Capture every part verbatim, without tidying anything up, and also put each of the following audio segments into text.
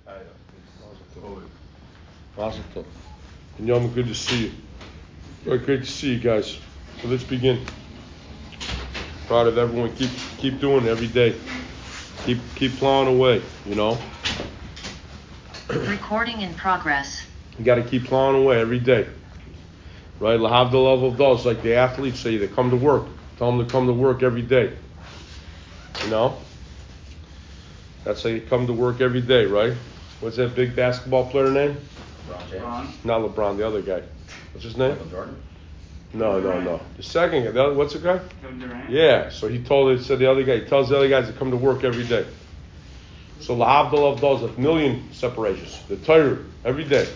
Mazel tov. And Yom, good to see you. Very great to see you guys. So let's begin. Proud of everyone. Keep keep doing it every day. Keep keep plowing away. You know. Recording in progress. You got to keep plowing away every day. Right? Lahav the level of those, like the athletes say, they come to work. Tell them to come to work every day. You know? That's how you come to work every day, right? What's that big basketball player name? LeBron. Not LeBron, the other guy. What's his name? Michael Jordan. No, no, no. The second guy. The other, what's the guy? Kevin Durant. Yeah. So he told it. Said the other guy. He tells the other guys to come to work every day. So lahavdil of those, a million separations. The Torah every day.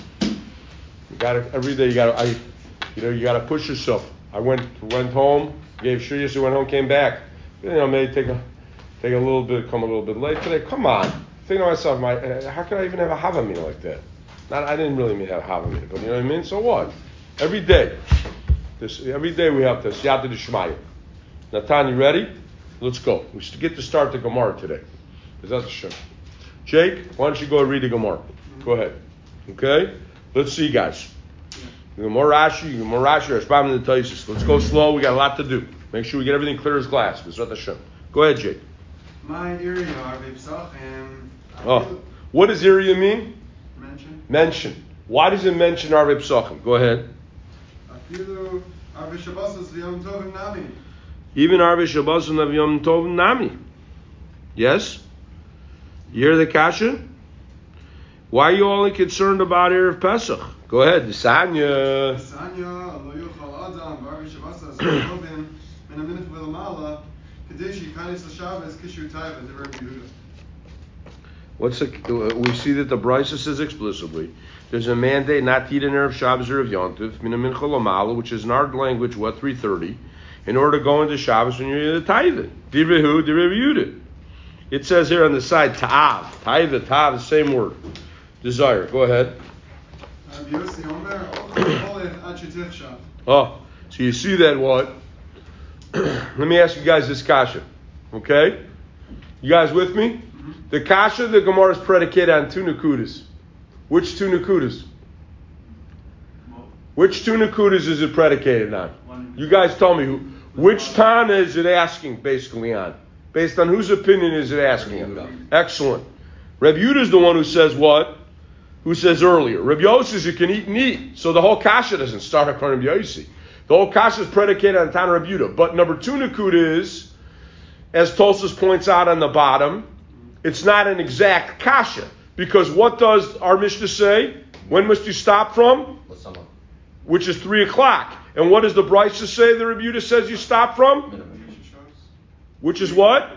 You got to every day. You got to. I, you know, you got to push yourself. I went went home, gave Shuyas, went home, came back. You know, maybe take a take a little bit, come a little bit late today. Come on. Think to myself, my how could I even have a Havamina like that? Not, I didn't really mean have Havamina, but you know what I mean. So what? Every day, this every day we have this Yad D'Shmaya. Natan, you ready? Let's go. We should get to start the Gemara today. Is that the show? Jake, why don't you go and read the Gemara? Go ahead. Okay? Let's see, guys. The Gemara Rashi, Gemara Rashi, Rashbam and the Taisus. Let's go slow. We got a lot to do. Make sure we get everything clear as glass. Is that the show? Go ahead, Jake. My area are Vipsachim. Oh, what does area mean? Mention. Mention. Why does it mention Arvei Psachim? Go ahead. Afilu Arvei Shabbos v'Yom Tovim Nami. Even Arvei Shabbos and Yom Tovim Nami. Yes? You hear the kasha? Why are you only concerned about Erev Pesach? Go ahead, Sanya. Sanya lo yuchal adam Arvei Shabbos v'Yom Tovim min aminich v'lamala kadeshi kanis l'Shabbos kishu taiva the Rebbe Yehuda. What's the, we see that the Brisa says explicitly there's a mandate not to eat an Erev Shabbos or of Yontif, min mincha l'mala, which is in our language what three thirty, in order to go into Shabbos when you're in the tithe. Direhu, direhu. It says here on the side ta'av, tithe, ta'av, the same word. Desire. Go ahead. Oh, so you see that what? Let me ask you guys this kasha, okay? You guys with me? The kasha, the Gemara is predicated on two nakudas. Which two nakudas? Which two nakudas is it predicated on? You guys tell me who. Which Tana is it asking basically on? Based on whose opinion is it asking on? Excellent. Reb Yehuda is the one who says what? Who says earlier? Reb Yossi says you can eat and eat. So the whole kasha doesn't start according to Reb Yossi. The whole kasha is predicated on Tana Reb Yehuda. But number two nakuda is, as Tosfos points out on the bottom, it's not an exact kasha. Because what does our Mishnah say? When must you stop from? Which is three o'clock. And what does the Brisa say the Rebuta says you stop from? Which is what?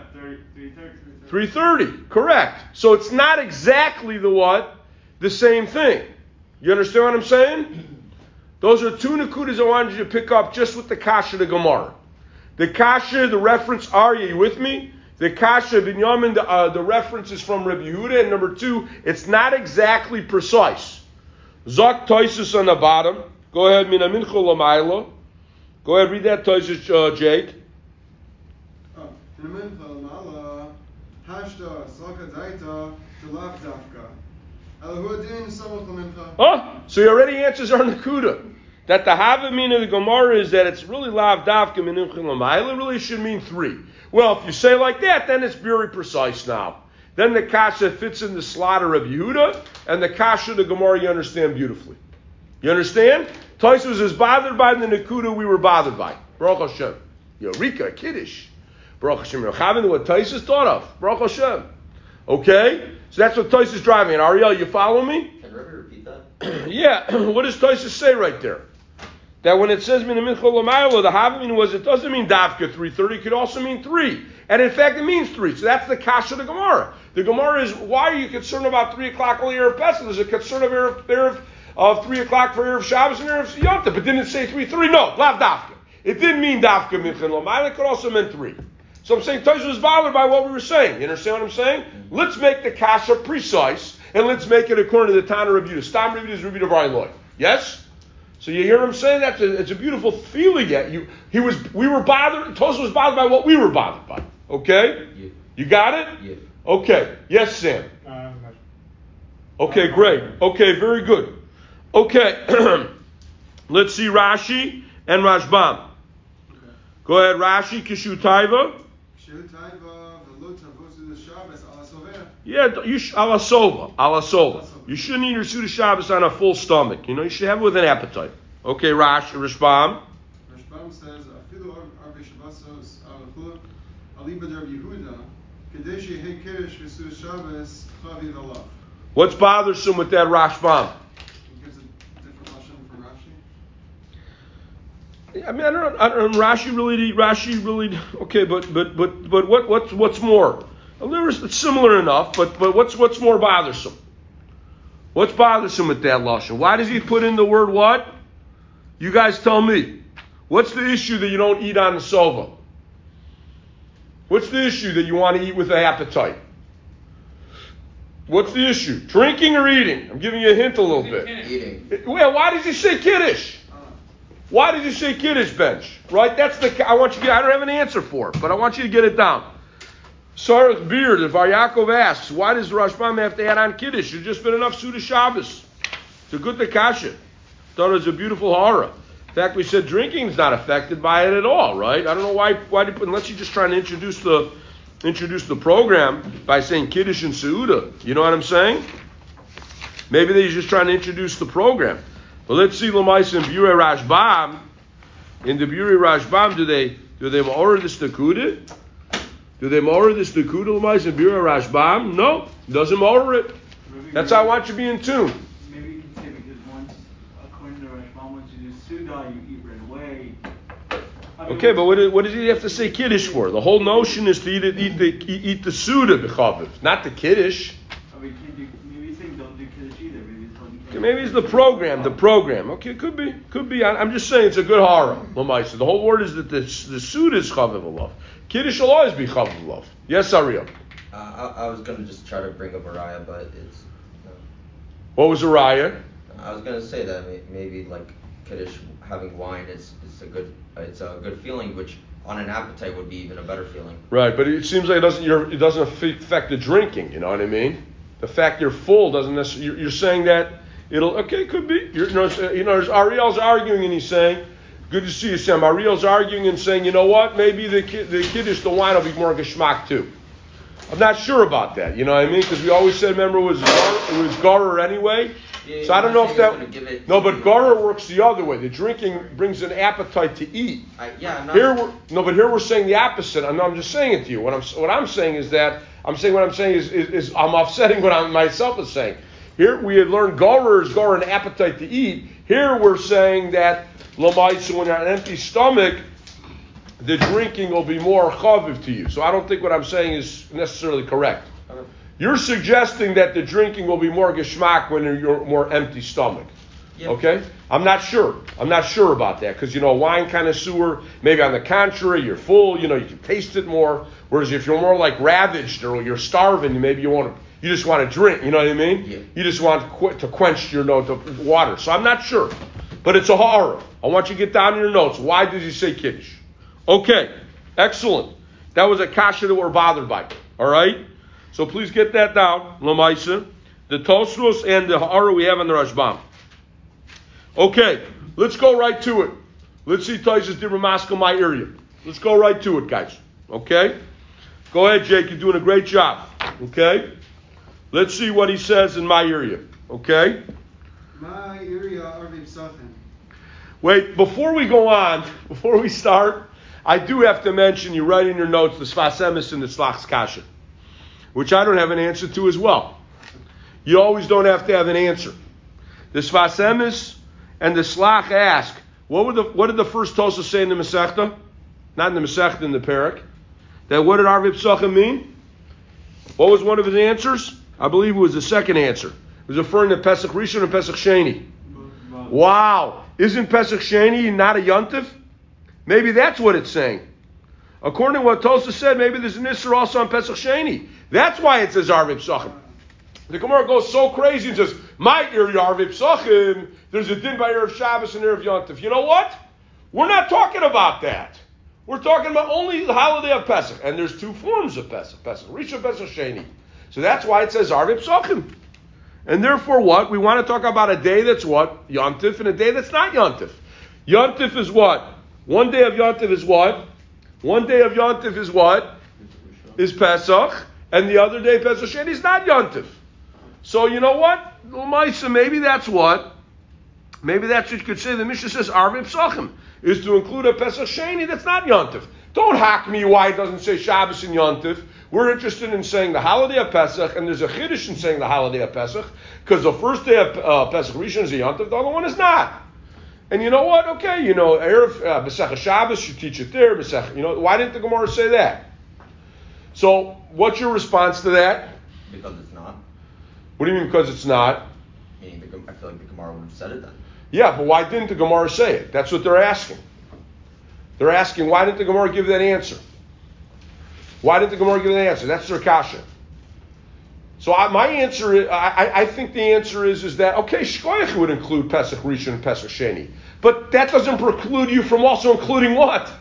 three thirty. Correct. So it's not exactly the what? The same thing. You understand what I'm saying? Those are two nakudas I wanted you to pick up just with the kasha, the Gemara. The kasha, the reference, are you with me? The kasha binyamin, the, uh, the reference is from Rabbi Yehuda, and number two, it's not exactly precise. Zok Toisus on the bottom. Go ahead, mina mincha l'mayla. Go ahead, read that Toisus, uh, Jake. Oh, mina mincha l'mayla, hashta salka daita delav dafka. Alahuadin samach l'mincha. Oh, so he already answers our nakuda. That the havamina of the Gemara is that it's really lav dafka mincha l'mayla. It really should mean three. Well, if you say like that, then it's very precise now. Then the kasha fits in the slaughter of Yehuda, and the kasha of the Gemara you understand beautifully. You understand? Tosfos was as bothered by the nakuda we were bothered by. Baruch Hashem. Yorika, Kiddush. Baruch Hashem. Rechavin, what Tosfos thought of. Baruch Hashem. Okay? So that's what Tosfos is driving at. Ariel, you follow me? Can Rebbe repeat that? Yeah. What does Tosfos say right there? That when it says mina mincha l'mayla, the havamina was it doesn't mean dafka three thirty, it could also mean three. And in fact it means three. So that's the kasha of the Gemara. The Gemara is, why are you concerned about three o'clock only Erev Pesach? There's a concern of Erev, Erev of three o'clock for Erev Shabbos and Erev Yom Tov, but didn't say three thirty. No, lav dafka. It didn't mean dafka mincha l'mayla, it could also mean three. So I'm saying Tosfos was bothered by what we were saying. You understand what I'm saying? Mm-hmm. Let's make the kasha precise, and let's make it according to the Tana Rebuta. Stam Rebuta is Rebuta V'Rayloy. Yes? So you hear him saying that? It's a beautiful feeling. Yet you, he was, we were bothered. Tosfos was bothered by what we were bothered by. Okay, yeah. You got it? Yeah. Okay. Yes, Sam. Uh, Okay, great. Okay, very good. Okay, let's see Rashi and Rashbam. Okay. Go ahead, Rashi, Kishu Taiva. Kishu Taiva, v'lo tavosu Shabbos ala soveh. Yeah, you sh- ala sova, ala sova. You shouldn't eat your Suda Shabbos on a full stomach. You know, you should have it with an appetite. Okay, Rashi, Rashbam. Rashbam says, afilu arbe Shabbosos al chul aliba der Yehuda, kadeshi he kiddush v'suda Shabbos chaviv alav. What's bothersome with that Rashbam? He gives a different lashon from Rashi. I mean, I don't, I don't. Rashi really, Rashi really. Okay, but but but but what what's what's more? It's similar enough, but but what's what's more bothersome? What's bothersome with that lashon? Why does he put in the word what? You guys tell me. What's the issue that you don't eat on the sova? What's the issue that you want to eat with an appetite? What's the issue? Drinking or eating? I'm giving you a hint a little bit. Eating. Well, why did you say kiddush? Why did you say kiddush bench? Right? That's the. I want you to get. I don't have an answer for it, but I want you to get it down. Sarach Beard, if Yaakov asks, why does the Rashbam have to add on kiddush? There's just been enough Suda Shabbos. It's a good Takasha. Thought it was a beautiful horror. In fact, we said drinking is not affected by it at all, right? I don't know why. Why do you put, unless you're just trying to introduce the introduce the program by saying kiddush and Seuda. You know what I'm saying? Maybe they're just trying to introduce the program. But let's see Lamais and Bure Rashbam. In the Bure Rashbam, do they do they order this Nakuda? Do they order this Nakuda Lamais and Bure Rashbam? No, doesn't order it. That's how I want you to be in tune. Maybe you can say because once, according to Rashbam, once you do Suda, you eat right away. I mean, Okay, but what, is, what does he have to say kiddush for? The whole notion is to eat it, eat the eat, eat the Suda b'chaviv, not the kiddush. I mean, can't do, maybe he's saying don't do Kiddush either. Maybe he's telling you Okay, maybe it's the program, the program. Okay, could be, could be. I, I'm just saying it's a good horror. Lamaisa. The whole word is that the the Suda is chaviv alav. Kiddush will always be chaviv alav. Yes, Ariel. Uh, I, I was gonna just try to bring up a raya, but it's. No. What was a raya? I was gonna say that may- maybe like kiddush having wine is it's a good it's a good feeling, which on an appetite would be even a better feeling. Right, but it seems like it doesn't. You're, it doesn't affect the drinking. You know what I mean? The fact you're full doesn't necessarily. You're, you're saying that it'll. Okay, could be. You're, you know, you know, Ariel's arguing and he's saying, "Good to see you, Sam." Ariel's arguing and saying, "You know what? Maybe the the kiddush, the wine will be more geschmack too." I'm not sure about that. You know what I mean? Because we always said, remember, it was gar, it was garer anyway. Yeah, So I don't know if that. It, No, but garer works the other way. The drinking brings an appetite to eat. I, yeah, I'm not, Here we're no, but here we're saying the opposite. I'm, I'm just saying it to you. What I'm what I'm saying is that I'm saying what I'm saying is is, is I'm offsetting what I myself is saying. Here we had learned garer is garer an appetite to eat. Here we're saying that lamaisa when you're on an empty stomach, the drinking will be more chaviv to you. So I don't think what I'm saying is necessarily correct. You're suggesting that the drinking will be more geschmack when you're more empty stomach. yeah. Okay? I'm not sure. I'm not sure about that because, you know, wine connoisseur, maybe on the contrary, you're full, you know, you can taste it more. Whereas if you're more like ravaged or you're starving, maybe you want to, you just want to drink, you know what I mean? Yeah. You just want qu- to quench your note of water. So I'm not sure. But it's a horror. I want you to get down in your notes. Why did he say kiddush? Okay. Excellent. That was a kasha that we're bothered by. All right? So please get that down, Lamaisa. The Tosfos and the Ha'ara we have on the Rashbam. Okay, let's go right to it. Let's see Taisus Dibramaska, my area. Let's go right to it, guys. Okay? Go ahead, Jake. You're doing a great job. Okay? Let's see what he says in my area. Okay? My area Arvim Sachin. Wait, before we go on, before we start, I do have to mention, you write in your notes, the Sfas Emes and the Slach's Kasha, which I don't have an answer to as well. You always don't have to have an answer. The Sfas Emes and the Slach ask, what, were the, what did the first Tosa say in the Masechta? Not in the Masechta, in the Perek. That what did Arvim Sachin mean? What was one of his answers? I believe it was the second answer. It was referring to Pesach Rishon and Pesach Sheni. Wow. Isn't Pesach Sheni not a Yontif? Maybe that's what it's saying. According to what Tosa said, maybe there's an Isser also on Pesach Sheni. That's why it says Arvim Sachin. The Gemara goes so crazy and says, my area Arvim Sachin, there's a din by Erev Shabbos and Erev Yontif. You know what? We're not talking about that. We're talking about only the holiday of Pesach. And there's two forms of Pesach. Pesach Rishon, Pesach Sheni. So that's why it says Arvim Sachin. And therefore what? We want to talk about a day that's what? Yontif, and a day that's not Yontif. Yontif is what? One day of Yontif is what? One day of Yontif is what? Is Pesach. And the other day, Pesach Sheni, is not Yontif. So you know what? L'maisa, maybe that's what? Maybe that's what you could say. The Mishnah says, Arvei Pesachim, is to include a Pesach Sheni that's not Yontif. Don't hack me why it doesn't say Shabbos and Yontif. We're interested in saying the holiday of Pesach, and there's a Chiddush in saying the holiday of Pesach, because the first day of uh, Pesach Rishon is a Yontif, the other one is not. And you know what? Okay, you know, Erev uh, Pesach Shabbos, you teach it there. Pesach, you know, why didn't the Gemara say that? So, what's your response to that? Because it's not. What do you mean because it's not? Meaning, the, I feel like the Gemara would have said it then. Yeah, but why didn't the Gemara say it? That's what they're asking. They're asking, why didn't the Gemara give that answer? Why didn't the Gemara give that answer? That's their kasha. So I, my answer, is, I, I think the answer is, is that, okay, Shkoyach would include Pesach Rishon and Pesach Sheni. But that doesn't preclude you from also including what?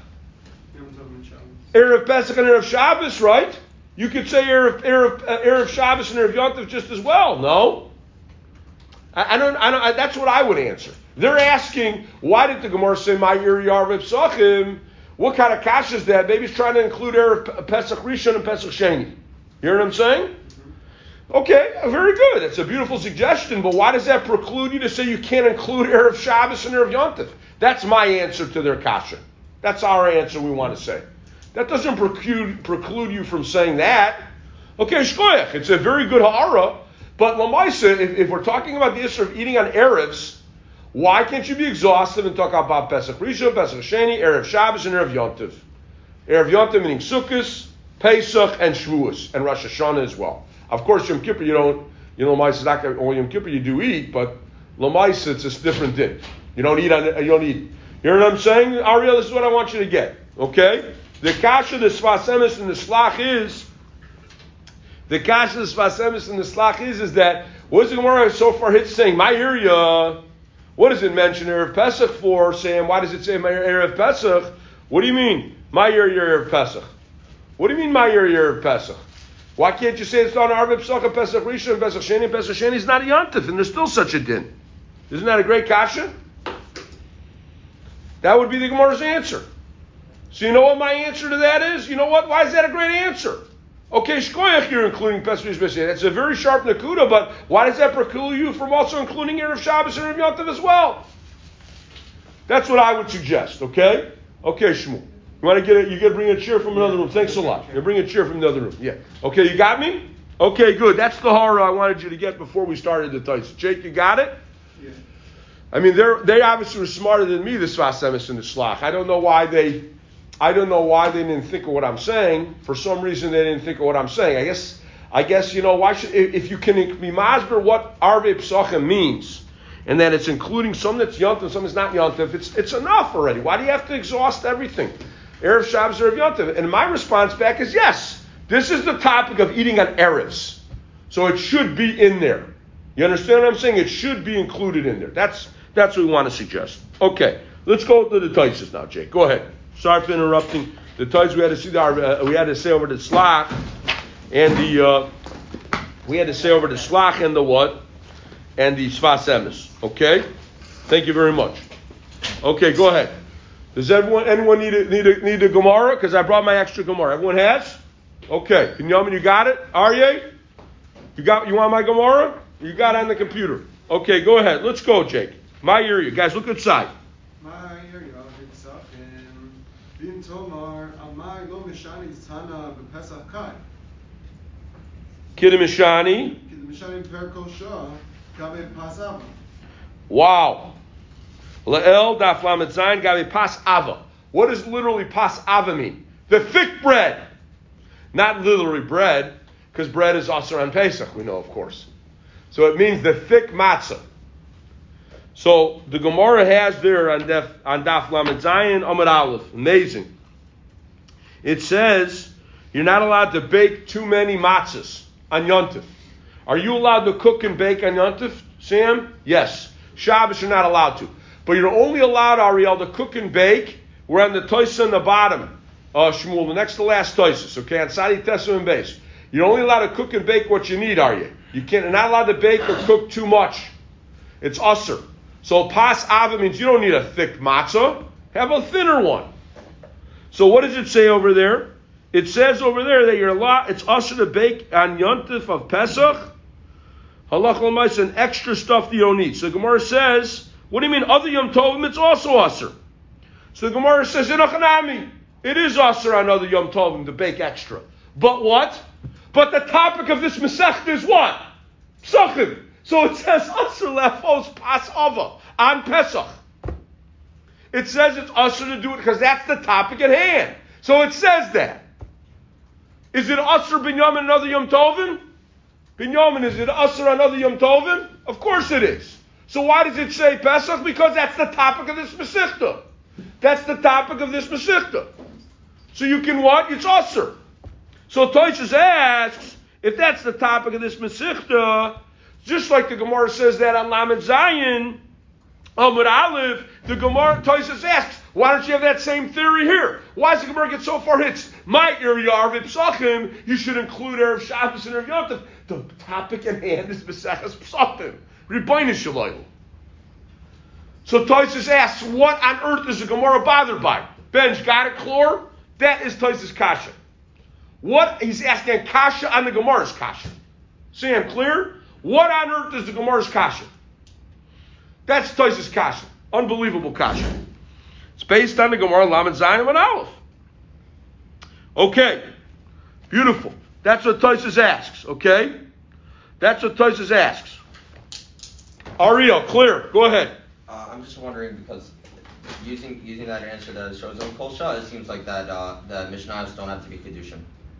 Erev Pesach and Erev Shabbos, right? You could say Erev, Erev, uh, Erev Shabbos and Erev Yontif just as well, no? I, I don't, I don't, I, that's what I would answer. They're asking, why did the Gemara say, my Yeri Yarvei Pesachim? What kind of kasha is that? Maybe it's trying to include Erev Pesach Rishon and Pesach Sheni. You hear what I'm saying? Okay, very good. It's a beautiful suggestion, but why does that preclude you to say you can't include Erev Shabbos and Erev Yontif? That's my answer to their kasha. That's our answer we want to say. That doesn't preclude, preclude you from saying that. Okay, shkoyach, it's a very good ha'ara, but lamaisa, if, if we're talking about the issue of eating on Erevs, why can't you be exhaustive and talk about Pesach Rishon, Pesach Sheni, Erev Shabbos, and Erev Yontif? Erev Yontif meaning Sukkot, Pesach, and Shavuos, and Rosh Hashanah as well. Of course, Yom Kippur, you don't, you know, lamaisa, not only Yom Kippur you do eat, but lamaisa, it's a different thing. You don't eat on, you don't eat. You hear what I'm saying, Ariel? This is what I want you to get, okay? The kasha, the Sfas Emes, and the Slach is, the kasha, the Sfas Emes, and the Slach is, is that, what is the Gemara so far hit saying? My area, what does it mention Erev Pesach for, Sam? Why does it say my Erev Pesach? What do you mean, my area Erev Pesach? What do you mean, my area Erev Pesach? Why can't you say it's on Arvei Pesach, Pesach Rishon, Pesach Sheni, and Pesach Sheni is not a Yontif, and there's still such a din? Isn't that a great kasha? That would be the Gemara's answer. So you know what my answer to that is? You know what? Why is that a great answer? Okay, shkoyach, you're including Pesach Rishon. That's a very sharp nakuda, but why does that preclude you from also including Erev Shabbos and Erev Yontif as well? That's what I would suggest, okay? Okay, Shmuel. You want to get it? You get to bring a chair from another room. Thanks a lot. You bring a chair from the other room. Yeah. Okay, you got me? Okay, good. That's the horror I wanted you to get before we started the Tais. Jake, you got it? Yeah. I mean, they're they obviously were smarter than me, the Sfas Emes and the Slach. I don't know why they, I don't know why they didn't think of what I'm saying. For some reason, they didn't think of what I'm saying. I guess, I guess you know why should if, if you can be masber what Arvei Pesachim means, and that it's including some that's Yontif, some that's not Yontif, it's it's enough already. Why do you have to exhaust everything? Erev Shabbos, Erev Yontif. And my response back is yes. This is the topic of eating on Erevs. So it should be in there. You understand what I'm saying? It should be included in there. That's that's what we want to suggest. Okay, let's go to the Taisus now, Jake. Go ahead. Sorry for interrupting. The Taisus we had to see the, uh, we had to say over the Slach and the uh, we had to say over the Slach and the what? And the Sfas Emes. Okay? Thank you very much. Okay, go ahead. Does everyone, anyone need a, need a, need a Gemara? Because I brought my extra Gemara. Everyone has? Okay. Binyamin, you got it? Aryeh? You got, you want my Gemara? You got it on the computer. Okay, go ahead. Let's go, Jake. My area. Guys, look inside. My area, it's up in Bin Tomar, Amai Lo Mishani Tana B'Pesach Kai. Kiddushani. Kiddushani Perko Shah, Gabe Pasava. Wow. Le'el daf lamed zayin gabe pas ava. What does literally pas ava mean? The thick bread. Not literally bread, because bread is also on Pesach, we know, of course. So it means the thick matzah. So the Gemara has there on daf, on daf lamed zayin amud aleph. Amazing. It says you're not allowed to bake too many matzahs on Yontif. Are you allowed to cook and bake on Yontif, Sam? Yes. Shabbos you're not allowed to. But you're only allowed, Ariel, to cook and bake. We're on the Toisa on the bottom, uh, Shmuel, the next to last Toisus, okay, on Sadi Tessu and base. You're only allowed to cook and bake what you need, are you? You can't, you're not allowed to bake or cook too much. It's usher. So pas ava means you don't need a thick matzah. Have a thinner one. So what does it say over there? It says over there that you're allowed, it's usher to bake on Yontif of Pesach. Halach l'maisa, and extra stuff that you don't need. So the Gemara says, what do you mean other Yom Tovim? It's also usher. So the Gemara says, Inachanami. It is usher on other Yom Tovim to bake extra. But what? But the topic of this Masechta is what? Pesachim. So it says usher lefos pas ava on Pesach. It says it's usher to do it because that's the topic at hand. So it says that. Is it usher binyamin and other Yom Tovim? Binyamin, is it usher on other Yom Tovim? Of course it is. So why does it say Pesach? Because that's the topic of this Masechta. That's the topic of this Masechta. So you can what? It's usher. So Tosfos asks, if that's the topic of this Masechta, just like the Gemara says that on Lamed Zayin, Amud Aleph, the Gemara, Tosfos asks, why don't you have that same theory here? Why does the Gemara get so far hits? My area Arvit Pesachim, you should include Erev Shabbos and Erev Yom Tov. The topic at hand is Maseches Pesachim. Rebbeinu Shalom. So Tosfos asks, what on earth is the Gemara bothered by? Benj, got it, Chlor? That is Tosfos Kasha. What he's asking Kasha on the Gemara's Kasha. See, I'm clear? What on earth is the Gemara's Kasha? That's Tosfos Kasha. Unbelievable Kasha. It's based on the Gemara Lamed Zayin and Aleph. Okay. Beautiful. That's what Tosfos asks. Okay? That's what Tosfos asks. Ariel, clear. Go ahead. Uh, I'm just wondering because using using that answer that shows on Kolsha, it seems like that uh, the Mishnayos don't have to be Kedushin.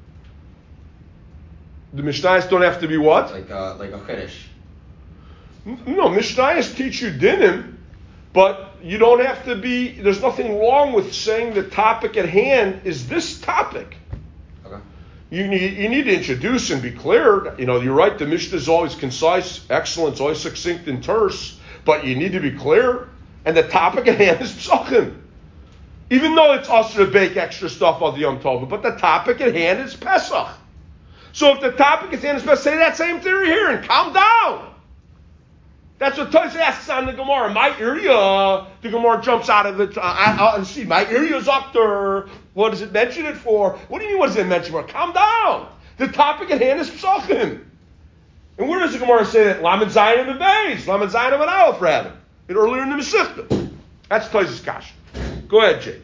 The Mishnayos don't have to be what? Like uh, like a Kiddush. No, Mishnayos teach you dinim, but you don't have to be, there's nothing wrong with saying the topic at hand is this topic. Okay. You need, you need to introduce and be clear. You know, you're right, the Mishnah is always concise, excellent, it's always succinct and terse, but you need to be clear. And the topic at hand is Pesachim. Even though it's also to bake extra stuff of the Yom Tov, but the topic at hand is Pesach. So if the topic at hand is Pesach, say that same theory here and calm down. That's what Tosfos asks on the Gemara. My area, the Gemara jumps out of it uh, out and see. My area's up there. What does it mention it for? What do you mean? What does it mention for? Calm down. The topic at hand is Pesachim. And where does the Gemara say that? Lamed Zayin and Beis, Lamed Zayin and Aleph, rather. And earlier in the Masechta. That's Tosfos Kasha. Go ahead, Jake.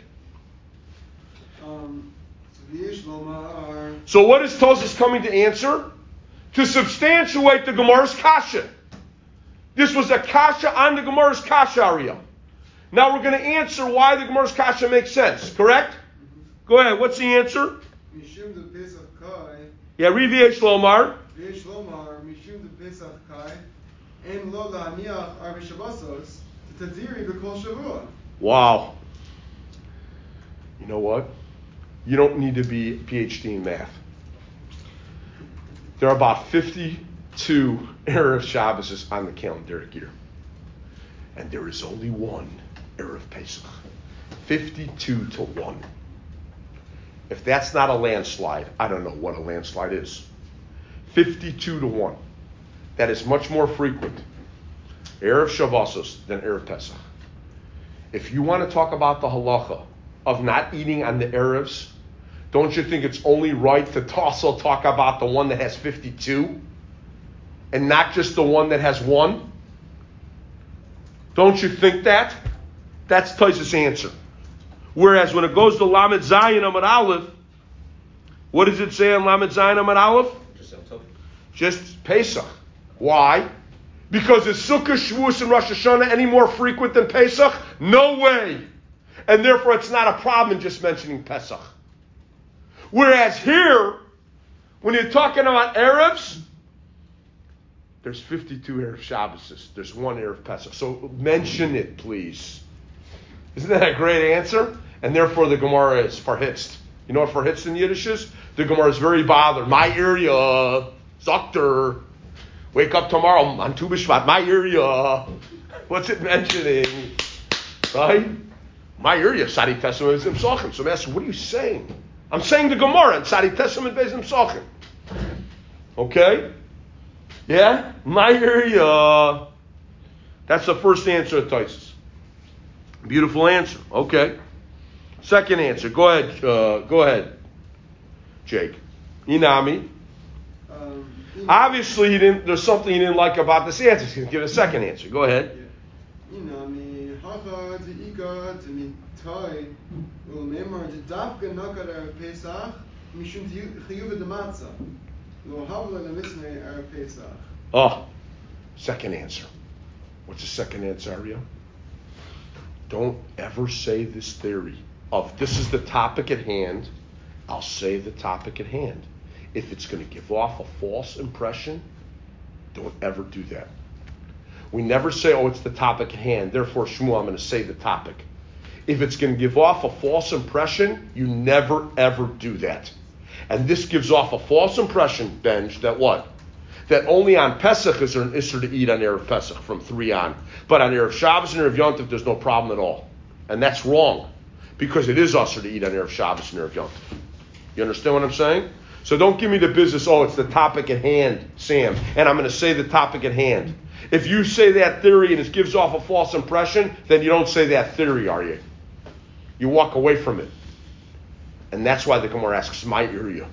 Um, so So what is Tosfos coming to answer? To substantiate the Gemara's Kasha. This was a Kasha on the Gemara's Kasha, Ariel. Now we're going to answer why the Gemara's Kasha makes sense, correct? Mm-hmm. Go ahead, what's the answer? Mishum de Pesach Kai. Yeah, read V'yesh Lomar. V'yesh Lomar, Mishum de Pesach Kai, En lo la'aniach Arvi Shabbosos, Tadiri b'kol Shavua. Wow. You know what? You don't need to be a P H D in math. There are about fifty-two Erev Shabbos on the calendaric year. And there is only one Erev Pesach. fifty-two to one. If that's not a landslide, I don't know what a landslide is. fifty-two to one. That is much more frequent, Erev Shabbos, than Erev Pesach. If you want to talk about the halacha of not eating on the Erevs, don't you think it's only right to also talk about the one that has fifty-two and not just the one that has one? Don't you think that? That's Tosfos' answer. Whereas when it goes to Lamed Zayin Amud Aleph, what does it say on Lamed Zayin Amud Aleph? Just Pesach. Why? Because is Sukkot, Shavuos, and Rosh Hashanah any more frequent than Pesach? No way. And therefore it's not a problem in just mentioning Pesach. Whereas here, when you're talking about Erevs, there's fifty-two Erev Shabbos. There's one Erev Pesach. So mention it, please. Isn't that a great answer? And therefore the Gemara is farhitzt. You know what farhitzt in Yiddish is? The Gemara is very bothered. My area, Zokter. Wake up tomorrow on Tu B'Shvat. My area. What's it mentioning? Right? My area, Sadi Tessim and Psachim. So I'm asking, what are you saying? I'm saying the Gemara and Sadi Tessim and Bezim Psachim. Okay? Yeah? Meir, uh, that's the first answer of Taisus. Beautiful answer. Okay. Second answer. Go ahead. Uh, go ahead, Jake. Inami. Um, Obviously, he didn't. There's something he didn't like about this answer. He's going to give a second answer. Go ahead. Inami, hacha deika demitai ulmemar dedavka nakar Pesach mishum chiyuv dematzah lo havla lemisnei erev Pesach. Oh, second answer. What's the second answer, Aria? Don't ever say this theory of this is the topic at hand. I'll say the topic at hand. If it's going to give off a false impression, don't ever do that. We never say, oh, it's the topic at hand, therefore, Shmuel, I'm going to say the topic. If it's going to give off a false impression, you never, ever do that. And this gives off a false impression, Benj, that what? That only on Pesach is there an Isser to eat on Erev Pesach from three on. But on Erev Shabbos and Erev Yom Tov, there's no problem at all. And that's wrong, because it is Isser to eat on Erev Shabbos and Erev Yom Tov. You understand what I'm saying? So don't give me the business, oh, it's the topic at hand, Sam, and I'm going to say the topic at hand. If you say that theory and it gives off a false impression, then you don't say that theory, are you? You walk away from it. And that's why the Gemara asks, my area.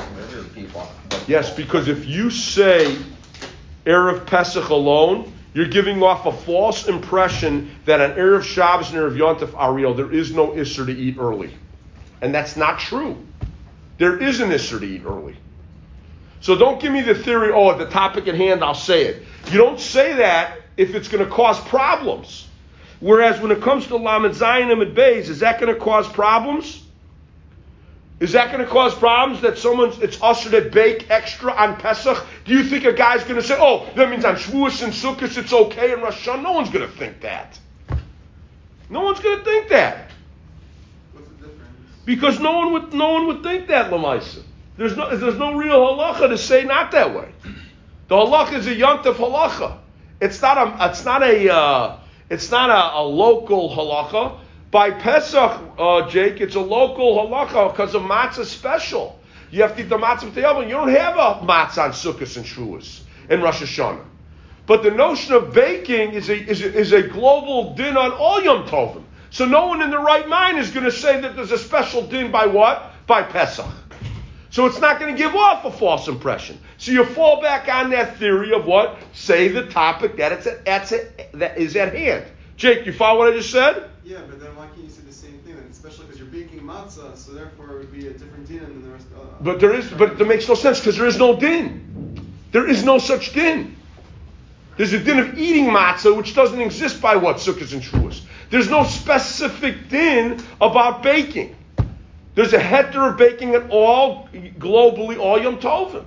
Yes, because if you say Erev Pesach alone, you're giving off a false impression that on Erev Shabbos and Erev Yom Tov Ariel, there is no Isser to eat early. And that's not true. There is an Isser to eat early. So don't give me the theory, oh, at the topic at hand, I'll say it. You don't say that if it's going to cause problems. Whereas when it comes to Lamed Zayin and Beis, is that going to cause problems? Is that going to cause problems that someone's, it's usher to bake extra on Pesach? Do you think a guy's going to say, oh, that means on Shavuos and Sukkot it's okay and Rosh Hashanah? No one's going to think that. No one's going to think that. What's the difference? Because no one would, no one would think that, Lamaisa. There's no, there's no real halacha to say not that way. The halacha is a Yom Tov halacha. It's not a, it's not a, uh, it's not a, a local halacha. By Pesach, uh, Jake, it's a local halacha because of matzah special. You have to eat the matzah b'teyavon. You don't have a matzah on Sukkot and Shavuos and Rosh Hashanah. But the notion of baking is a, is a, is a global din on all Yom Tovim. So no one in their right mind is going to say that there's a special din by what? By Pesach. So it's not going to give off a false impression. So you fall back on that theory of what? Say the topic that it's at, that's it, that is at hand. Jake, you follow what I just said? Yeah, but then why can't you say the same thing? Then, especially because you're baking matzah, so therefore it would be a different din than the rest. Uh, but there is, but it makes no sense because there is no din. There is no such din. There's a din of eating matzah which doesn't exist by what? Sukkot and Shavuos. There's no specific din about baking. There's a heter of baking at all, globally, all Yom Tovim.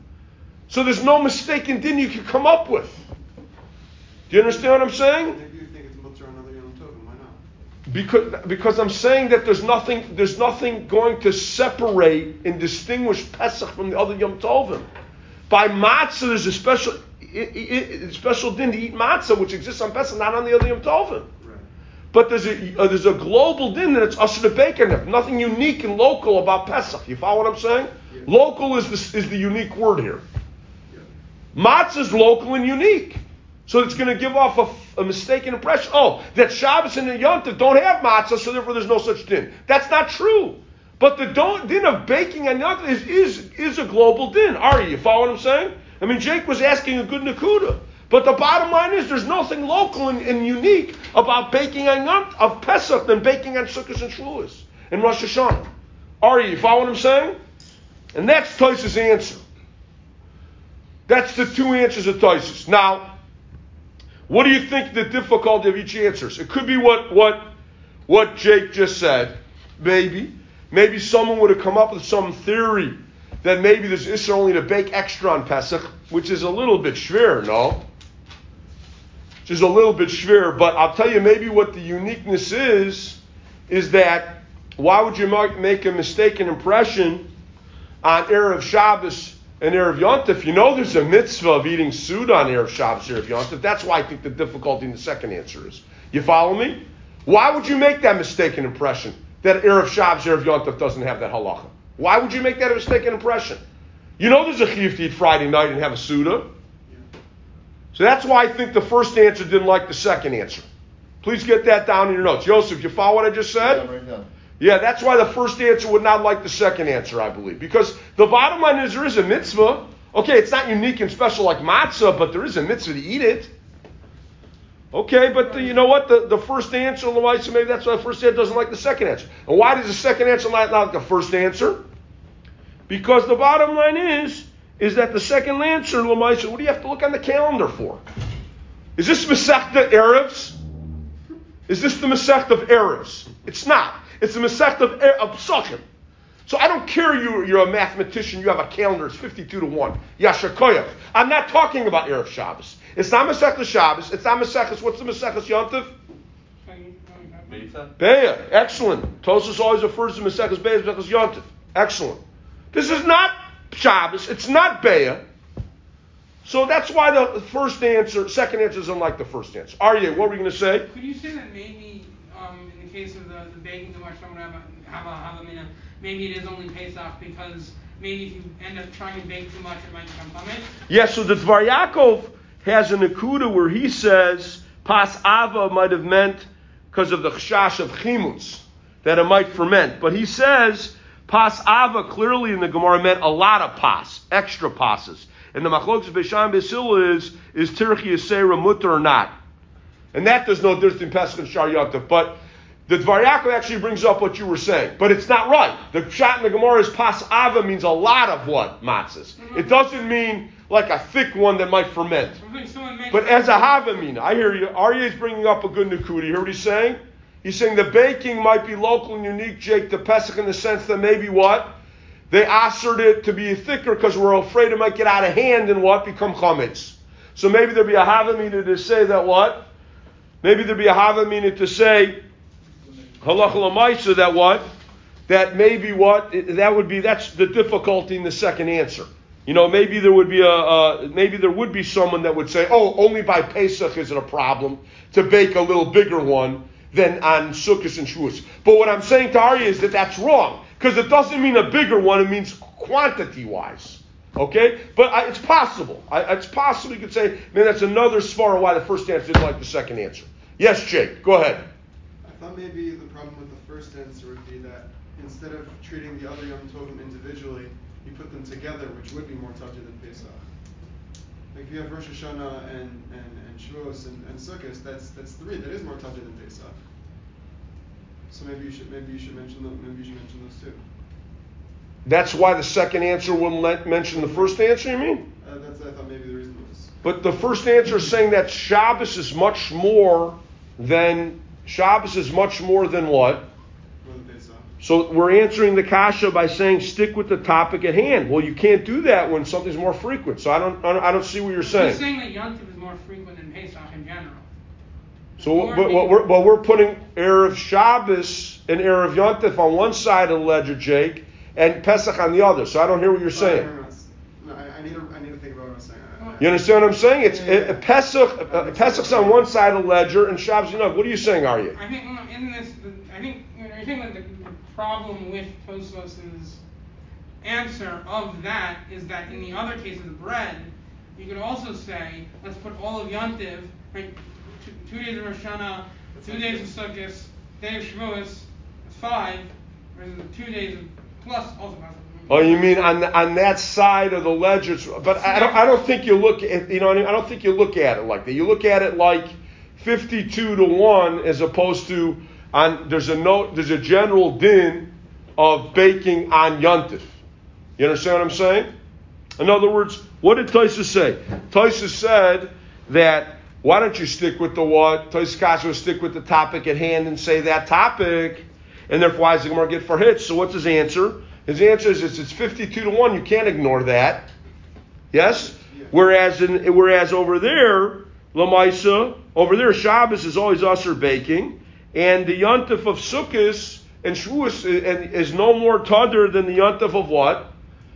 So there's no mistaken din you can come up with. Do you understand what I'm saying? Maybe you think it's mutter on other Yom Tovim. Why not? Because, because I'm saying that there's nothing, there's nothing going to separate and distinguish Pesach from the other Yom Tovim. By matzah, there's a special, it, it, it, special din to eat matzah, which exists on Pesach, not on the other Yom Tovim. But there's a uh, there's a global din that it's usher to bake in there. Nothing unique and local about Pesach. You follow what I'm saying? Yeah. Local is the, is the unique word here. Yeah. Matzah is local and unique. So it's going to give off a, a mistaken impression. Oh, that Shabbos and the Yom Tov don't have matzah, so therefore there's no such din. That's not true. But the don't, din of baking on Yom Tov is, is, is a global din. Ari, you follow what I'm saying? I mean, Jake was asking a good nakuda. But the bottom line is there's nothing local and, and unique about baking on Yom of Pesach than baking on Sukkot and Shavuos and Rosh Hashanah. Ari, you follow what I'm saying? And that's Tosfos' answer. That's the two answers of Tosfos. Now, what do you think the difficulty of each answer is? It could be what, what, what Jake just said. Maybe. Maybe someone would have come up with some theory that maybe there's Isser only to bake extra on Pesach, which is a little bit shver, no? Which is a little bit shver, but I'll tell you maybe what the uniqueness is, is that why would you make a mistaken impression on Erev Shabbos and Erev Yom Tov? If you know there's a mitzvah of eating Suda on Erev Shabbos and Erev Yom Tov, that's why I think the difficulty in the second answer is. You follow me? Why would you make that mistaken impression that Erev Shabbos and Erev Yom Tov doesn't have that halacha? Why would you make that a mistaken impression? You know there's a chiyuv to eat Friday night and have a Suda. So that's why I think the first answer didn't like the second answer. Please get that down in your notes. Yosef, you follow what I just said? Yeah, right now. Yeah, that's why the first answer would not like the second answer, I believe. Because the bottom line is there is a mitzvah. Okay, it's not unique and special like matzah, but there is a mitzvah to eat it. Okay, but the, you know what? The, the first answer, maybe that's why the first answer doesn't like the second answer. And why does the second answer not like the first answer? Because the bottom line is, is that the second answer, Lamaisa, what do you have to look on the calendar for? Is this Masechta Erevs? Is this the Masechta of Erevs? It's not. It's the Masechta of, of Psachim. So I don't care you, you're a mathematician, you have a calendar, it's fifty-two to one. Yasher Koyach. I'm not talking about Erev Shabbos. It's not Masechta Shabbos. It's not Maseches. What's the Maseches Yontif? Beya. Excellent. Tosas always refers to Maseches Beya as Maseches Yontif. Excellent. This is not Shabbos. It's not Beya. So that's why the first answer, second answer is unlike the first answer. Aryeh, what were you going to say? Could you say that maybe, um, in the case of the, the baking too much, someone have a, have a, have a minute, maybe it is only Pesach because maybe if you end up trying to bake too much, it might become tummy? Yeah, so the Dvar Yaakov has a Nakuda where he says Pas Ava might have meant because of the Chashash of Chimutz, that it might ferment. But he says Pas Ava clearly in the Gemara meant a lot of pas, extra passes. And the Machlokes of Beishan Beisil is, is Tirchi Yisera Mutter or not. And that there's no difference between Pesach and Shar Yontif. But the Dvar Yaakov actually brings up what you were saying. But it's not right. The shot in the Gemara is Pas Ava means a lot of what? Matzahs. It doesn't mean like a thick one that might ferment. But as a Havamina, I hear you. Aryeh is bringing up a good Nakuda. You hear what he's saying? He's saying the baking might be local and unique, Jake, to Pesach in the sense that maybe what? They assered it to be thicker because we're afraid it might get out of hand and what? Become chametz. So maybe there'd be a Havamina to say that what? Maybe there'd be a Havamina to say halacha l'maisa that what? That maybe what? That would be, that's the difficulty in the second answer. You know, maybe there would be a, uh, maybe there would be someone that would say, oh, only by Pesach is it a problem to bake a little bigger one than on Sukkot and Shavuos. But what I'm saying to Aryeh is that that's wrong, because it doesn't mean a bigger one, it means quantity-wise. Okay? But I, it's possible. I, it's possible you could say, man, that's another svara why the first answer didn't like the second answer. Yes, Jake, go ahead. I thought maybe the problem with the first answer would be that instead of treating the other Yom Tovim individually, you put them together, which would be more touchy than Pesach. Like if you have Rosh Hashanah and, and, and Shavuos and, and Sukkot, that's that's three. That is more touchy than Pesach. So maybe you should maybe you should mention them. Maybe you should mention those too. That's why the second answer wouldn't let, mention the first answer. You mean? Uh, that's I thought maybe the reason was. But the first answer is saying that Shabbos is much more than Shabbos is much more than what? More than Pesach. So we're answering the kasha by saying stick with the topic at hand. Well, you can't do that when something's more frequent. So I don't, I don't, I don't see what you're saying. He's saying that Yontif is more frequent than Pesach in general. So, but, but we're, but we're putting Erev Shabbos and Erev Yontif on one side of the ledger, Jake, and Pesach on the other. So I don't hear what you're saying. No, I, I need to, I need to think about what I'm saying. I, You understand what I'm saying? It's yeah, yeah. it, Pesach. Uh, Pesach's on one side of the ledger, and Shabbos. You know, what are you saying? Are you? I think in this, I think you know, I think that the, the problem with Tosfos's answer of that is that in the other case of the bread, you could also say, let's put all of Yontiv, right? Two, two days of Rosh Hashanah, two days of Sukkot, day of Shavuos, five, versus two days of plus also possible. Oh, you mean on on that side of the ledger? But I don't. I don't think you look at. You know, I don't think you look at it like that. You look at it like fifty-two to one, as opposed to on. There's a note. There's a general din of baking on Yontif. You understand what I'm saying? In other words, what did Tosfos say? Tosfos said that why don't you stick with the what? Tosfos Kasha will stick with the topic at hand and say that topic, and therefore why does the Gemara get for hits? So what's his answer? His answer is it's, it's fifty-two to one. You can't ignore that. Yes? Yeah. Whereas in, whereas over there, Lamaisa, over there, Shabbos is always usher baking, and the Yontif of Sukkot and Shavuos is no more tadr than the Yontif of what?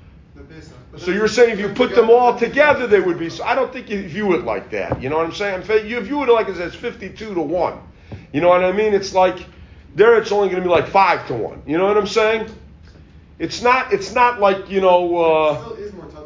So you're saying if you put them all together, they would be. So I don't think you view it like that. You know what I'm saying? You view it like it's fifty-two to one. You know what I mean? It's like there, it's only going to be like five to one. You know what I'm saying? It's not. It's not like you know. Uh, it still is more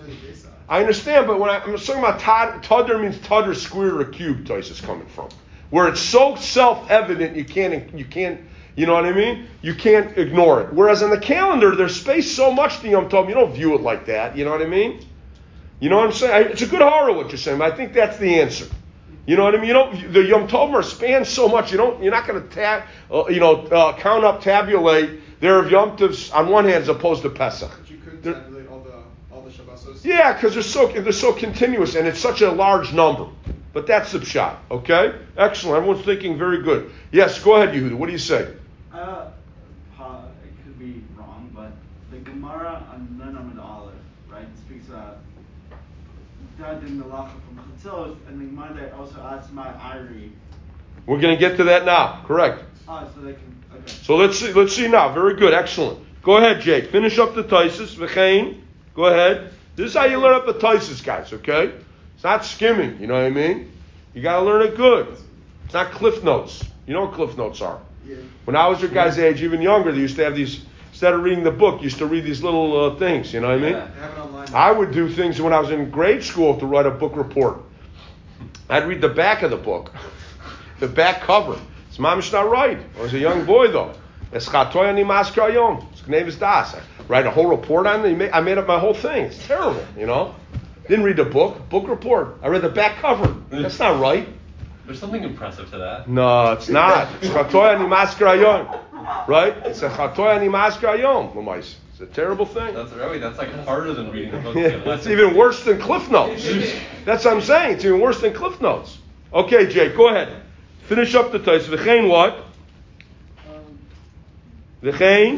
I understand, but when I, I'm talking about tad, tudder means tudder square or cube. Toys is coming from where it's so self-evident you can't you can't you know what I mean? You can't ignore it. Whereas on the calendar, there's spaced so much to Yom Tov, you don't view it like that. You know what I mean? You know what I'm saying? It's a good horror what you're saying, but I think that's the answer. You know what I mean? You don't. The Yom Tov are spans so much. You don't. You're not going to tab. Uh, you know, uh, count up, tabulate their of Yom Tovs on one hand as opposed to Pesach. But you could They're, tabulate all the all the Shabbosos. yeah, because they're so they're so continuous and it's such a large number. But that's the shot. Okay, excellent. Everyone's thinking very good. Yes, go ahead, Yehuda. What do you say? Uh, uh, it could be wrong, but the Gemara on Nun Amud Aleph, right, speaks about Dadin Melacha from Chatzos, and the Gemara there also asks my Iri. We're going to get to that now. Correct. Oh, so they can. Okay. So let's see. Let's see now. Very good. Excellent. Go ahead, Jake. Finish up the Taisus. V'chein. Go ahead. This is how you learn up the Taisus, guys. Okay. It's not skimming. You know what I mean? You got to learn it good. It's not Cliff Notes. You know what Cliff Notes are? Yeah. When I was your guys' age, even younger, they used to have these. Instead of reading the book, you used to read these little uh, things. You know what I mean? They have it online. I would do things when I was in grade school to write a book report. I'd read the back of the book, the back cover. It's mamish not right. I was a young boy though. Eschatoy ani maskar yom. His name is Das. I write a whole report on it. I made up my whole thing. It's terrible, you know. Didn't read the book. Book report. I read the back cover. That's not right. There's something impressive to that. No, it's not. Eschatoy ani maskar yom. Right? It's Eschatoy ani maskar yom. Lamais. It's a terrible thing. That's really that's like harder than reading the book. Yeah, it's even worse than Cliff Notes. That's what I'm saying. It's even worse than Cliff Notes. Okay, Jake, go ahead. Finish up the Tais. V'chein what? V'chein?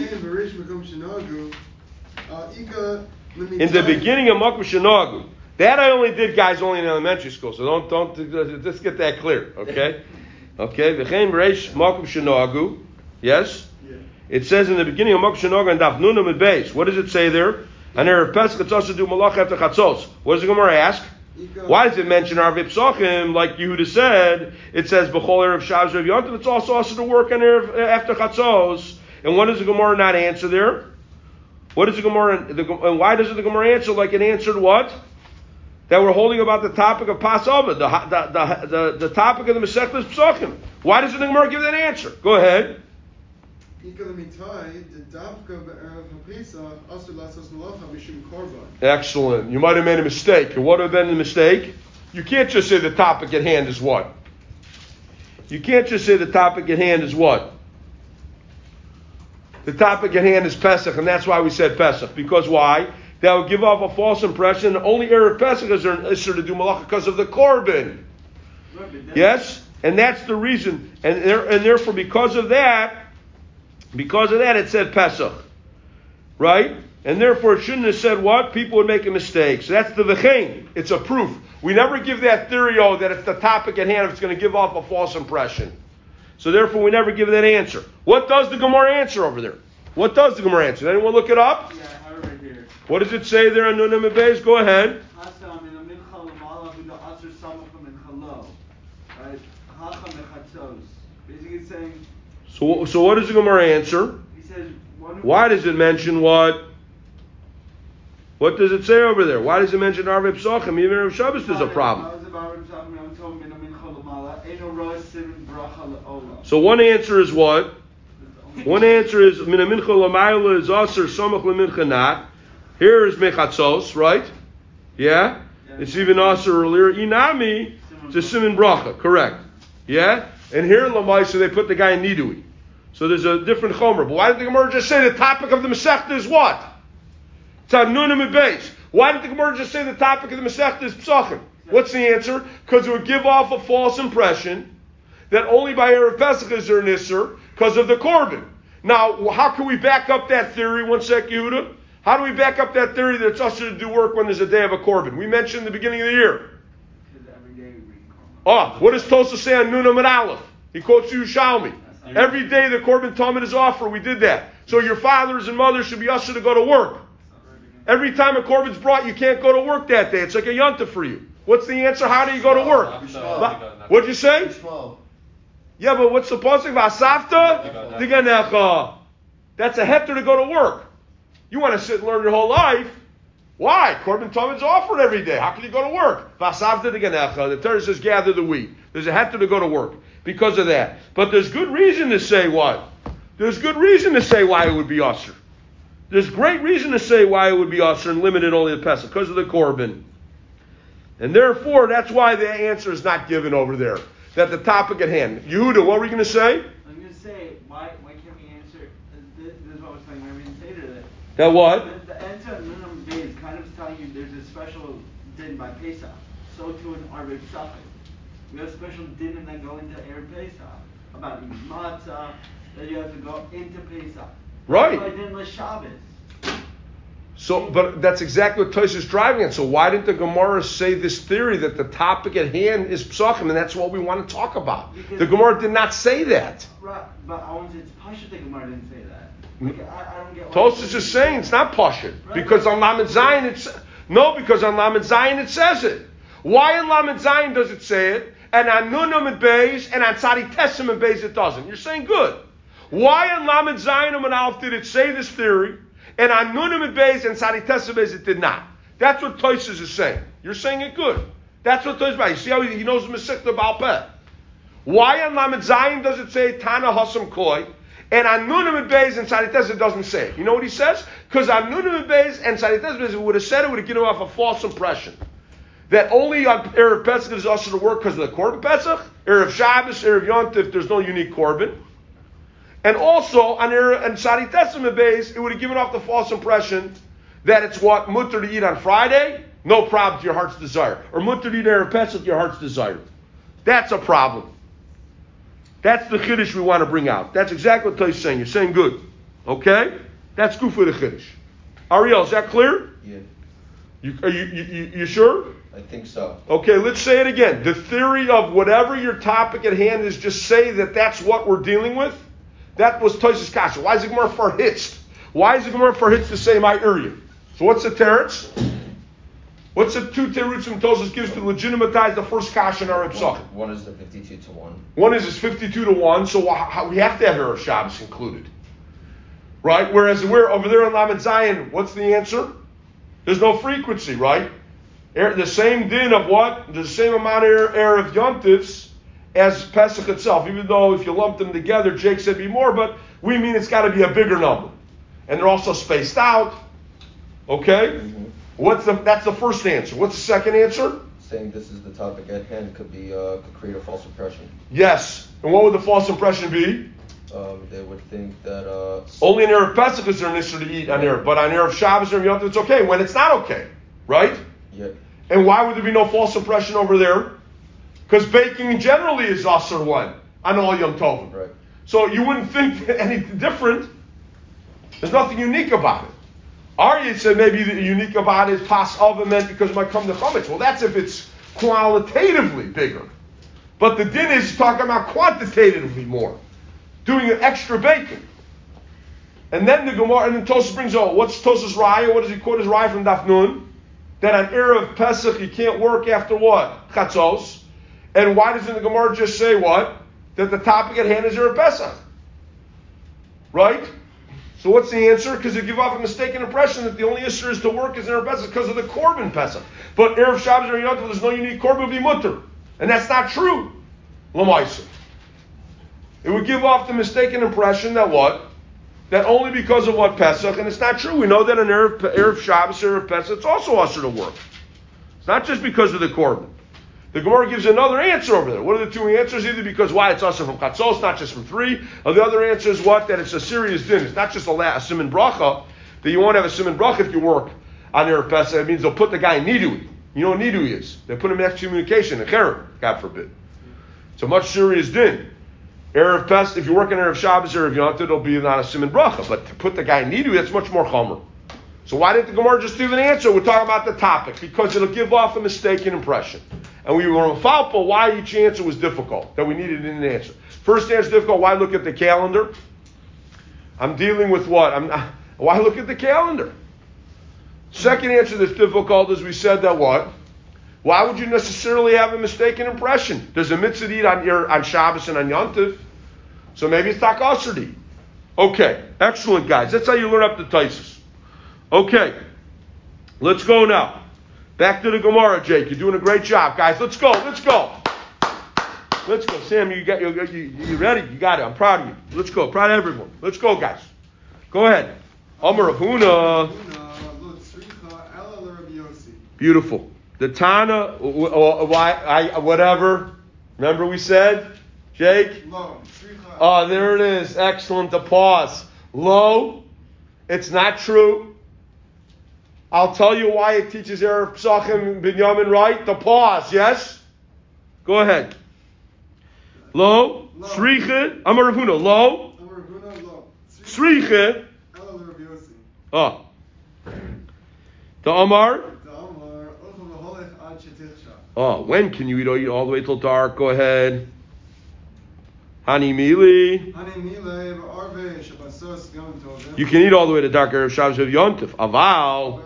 In the beginning of Makom Shenagu. That I only did, guys, only in elementary school. So don't don't just get that clear. Okay. Okay. V'chein Bereish Makom Shenagu. Yes. It says in the beginning of Makom Shenagu and Daf Nunam and Beis. What does it say there? And there Pesach it's also do Malach after Chatzos. What does the Gemara ask? Why does it mention Arvei Psachim like Yehuda said? It says B'chol Erev Shabbos Rev Yontiv. It's also also to work on Erev after Chatzos. And what does the Gemara not answer there? What does the Gemara? The, and why doesn't the Gemara answer like it answered what? That we're holding about the topic of Passover, the the the the, the topic of the Masechtas Psachim. Why doesn't the Gemara give that answer? Go ahead. Excellent. You might have made a mistake. And what would have been the mistake? You can't just say the topic at hand is what? You can't just say the topic at hand is what? The topic at hand is Pesach, and that's why we said Pesach. Because why? That would give off a false impression. Only Erev Pesach is there to do Malacha because of the Korban. Yes? And that's the reason. And, there, and therefore, because of that, Because of that, it said Pesach, right? And therefore, it shouldn't have said what? People would make a mistake. So that's the v'chein. It's a proof. We never give that theory, oh, that it's the topic at hand, it's going to give off a false impression. So therefore, we never give that answer. What does the Gemara answer over there? What does the Gemara answer? Anyone look it up? Yeah, I have it right here. What does it say there in Nun Amud Beis? Go ahead. Basically, it's saying. So, so what does the Gemara answer? He says, why does it mention what? What does it say over there? Why does it mention Arvei Psachim? Even Erev Shabbos there's a problem. So one answer is what? One answer is Mina Mincha Lamayla is Aser Samach Lemincha Not. Here is Mechatzos, right? Yeah? It's even Aser earlier. Inami to Siman Bracha, correct. Yeah? And here in Lamaisa they put the guy in Nidui. So there's a different chomer. But why did the Gemara just say the topic of the Masechta is what? It's on Nun Amud Beis. Why did the Gemara just say the topic of the Masechta is Psachim? What's the answer? Because it would give off a false impression that only by Erev Pesach is there an Isser because of the Korban. Now, how can we back up that theory? One sec, Yehuda. How do we back up that theory that it's usher to do work when there's a day of a Korban? We mentioned in the beginning of the year. Oh, what does Tosa say on Nun Amud Aleph? He quotes Yerushalmi. Every day the Korban Talmud is offered, we did that. So your fathers and mothers should be ushered to go to work. Every time a Korban's brought, you can't go to work that day. It's like a yonta for you. What's the answer? How do you go to work? What'd you say? Yeah, but what's the pasuk? Vasafta diganecha. That's a heter to go to work. You want to sit and learn your whole life. Why? Korban Tamid's offered every day. How can you go to work? The Torah says gather the wheat. There's a heter to go to work because of that. But there's good reason to say what? There's good reason to say why it would be usher. There's great reason to say why it would be usher and limited only to Pesach, because of the Korban. And therefore, that's why the answer is not given over there. That the topic at hand. Yehuda, what were you going to say? I'm going to say, why why can't we answer, this, this is what I was telling you, I didn't say to that. That what? The, the answer at minimum day is kind of telling you there's a special din by Pesach. So too in Arba Pesach. We have a special din and then go into Erev Pesach. About eating matzah, that you have to go into Pesach. Right. By din l'Shabbos. So, but that's exactly what Tosh is driving at. So why didn't the Gemara say this theory that the topic at hand is Pesachim, and that's what we want to talk about? Because the Gemara did not say that. Right, but I want to say it's Pasha the Gemara didn't say that. Like, I, I don't get Tosh is just saying it's not Pasha. Right. Because on Lamed Zayin it's no, because on Lamed Zayin it says it. Why in Lamed Zayin does it say it? And on Nunam and Beis and on Tzadi Tessim and Beis it doesn't. You're saying good. Why in Lamed Zayin and Aleph did it say this theory? And on Nunim and Beis and Tzadi Tessim Beis it did not. That's what Tosis is saying. You're saying it good. That's what Tosis is. You see how he, he knows Mesikta Baal Peh. Why on Lamed Zayin does it say Tana Hasam Koi? And on Nunim and Beis and Tzadi Tessim it doesn't say it. You know what he says? Because on Nunim and Beis and Tzadi Tessim Beis it would have said it, would have given off a false impression. That only on Erev Pesach is also to work because of the Korban Pesach. Erev Shabbos, Erev Yontif, there's no unique Korban. And also, on Tzadi Tessim and Beis, it would have given off the false impression that it's what mutter to eat on Friday, no problem to your heart's desire. Or mutter to eat Erev Pesach to your heart's desire. That's a problem. That's the Chiddush we want to bring out. That's exactly what Tai's saying. You're saying good. Okay? That's good for the Chiddush. Ariel, is that clear? Yeah. You, are you, you, you sure? I think so. Okay, let's say it again. The theory of whatever your topic at hand is, just say that that's what we're dealing with. That was Tosis Kasha. Why is the Gemara farhitzt? Why is the Gemara farhitzt to say my area? So what's the teretz? What's the two terutzim Tosis gives to legitimatize the first Kasha in our Pesachim? One is the fifty-two to one. One is it's fifty-two to one, so we have to have Erev Shabbos included. Right? Whereas we're over there in Lamed Zayin, what's the answer? There's no frequency, right? The same din of what? The same amount of Erev Yontifs as Pesach itself, even though if you lump them together, Jake said be more, but we mean it's got to be a bigger number. And they're also spaced out. Okay? Mm-hmm. What's the, that's the first answer. What's the second answer? Saying this is the topic at hand could be, uh, could create a false impression. Yes. And what would the false impression be? Um, they would think that... Uh, Only in Erev Pesach is there an issue to eat on Erev, but on Erev Shabbos or Yom Tov it's okay, when it's not okay. Right? Yeah. And why would there be no false impression over there? Because baking generally is Asr one on all Yom Tovim. Right. So you wouldn't think anything different. There's nothing unique about it. Aryeh said maybe the unique about it is Pas Ava meant because it might come to Chametz. Well, that's if it's qualitatively bigger. But the din is talking about quantitatively more. Doing an extra baking. And then the Gemara, and then Tosas brings, oh, what's Tosas Raya? What does he quote as Raya from Daf Nun? That on Erev Pesach you can't work after what? Chatzos. And why doesn't the Gemara just say what? That the topic at hand is Erev Pesach. Right? So what's the answer? Because they give off a mistaken impression that the only issue is to work is Erev Pesach because of the Korban Pesach. But Erev Shabbos or Yom Tov, there's no unique Korban, would be mutter. And that's not true. L'maisa. It would give off the mistaken impression that what? That only because of what Pesach, and it's not true. We know that in Erev, Erev Shabbos or Erev Pesach, it's also usher to work. It's not just because of the Korban. The Gemara gives another answer over there. What are the two answers? Either because why it's usher from Chatzos, not just from three. Or the other answer is what? That it's a serious din. It's not just a, la- a siman bracha. That you won't have a siman bracha if you work on Erev Pesach. It means they'll put the guy in nidui. You know what nidui is? They put him in excommunication, a cherem, God forbid. It's a much serious din. Erev Pesach, if you work on Erev Shabbos or Erev Yom Tov, it'll be not a siman bracha. But to put the guy in nidui, that's much more chomer. So why didn't the Gemara just give an answer? We're talking about the topic because it'll give off a mistaken impression. And we were falpal why each answer was difficult, that we needed an answer. First answer difficult, why look at the calendar? I'm dealing with what? I'm not, why look at the calendar? Second answer that's difficult is we said that what? Why would you necessarily have a mistaken impression? There's a mitzvah to eat on, on Shabbos and on Yom Tov, so maybe it's tak asher to eat. Okay, excellent guys. That's how you learn up the Taisus. Okay. Let's go now. Back to the Gemara, Jake. You're doing a great job, guys. Let's go. Let's go. Let's go. Sam, you got you, you, you ready? You got it. I'm proud of you. Let's go. Proud of everyone. Let's go, guys. Go ahead. Amar Rav Huna. Beautiful. The Tana, why, I, whatever. Remember we said, Jake? Oh, there it is. Excellent. The pause. Lo. It's not true. I'll tell you why it teaches Erev Pesachim Binyamin right. The pause. Yes. Go ahead. Lo. Sriche. Amar Rav Huna. Lo. Sriche. Oh. The Amar. Oh, when can you eat all, eat all the way till dark? Go ahead. Hani Mili. You can eat all the way to dark Erev Shabbos of Yontif. Aval.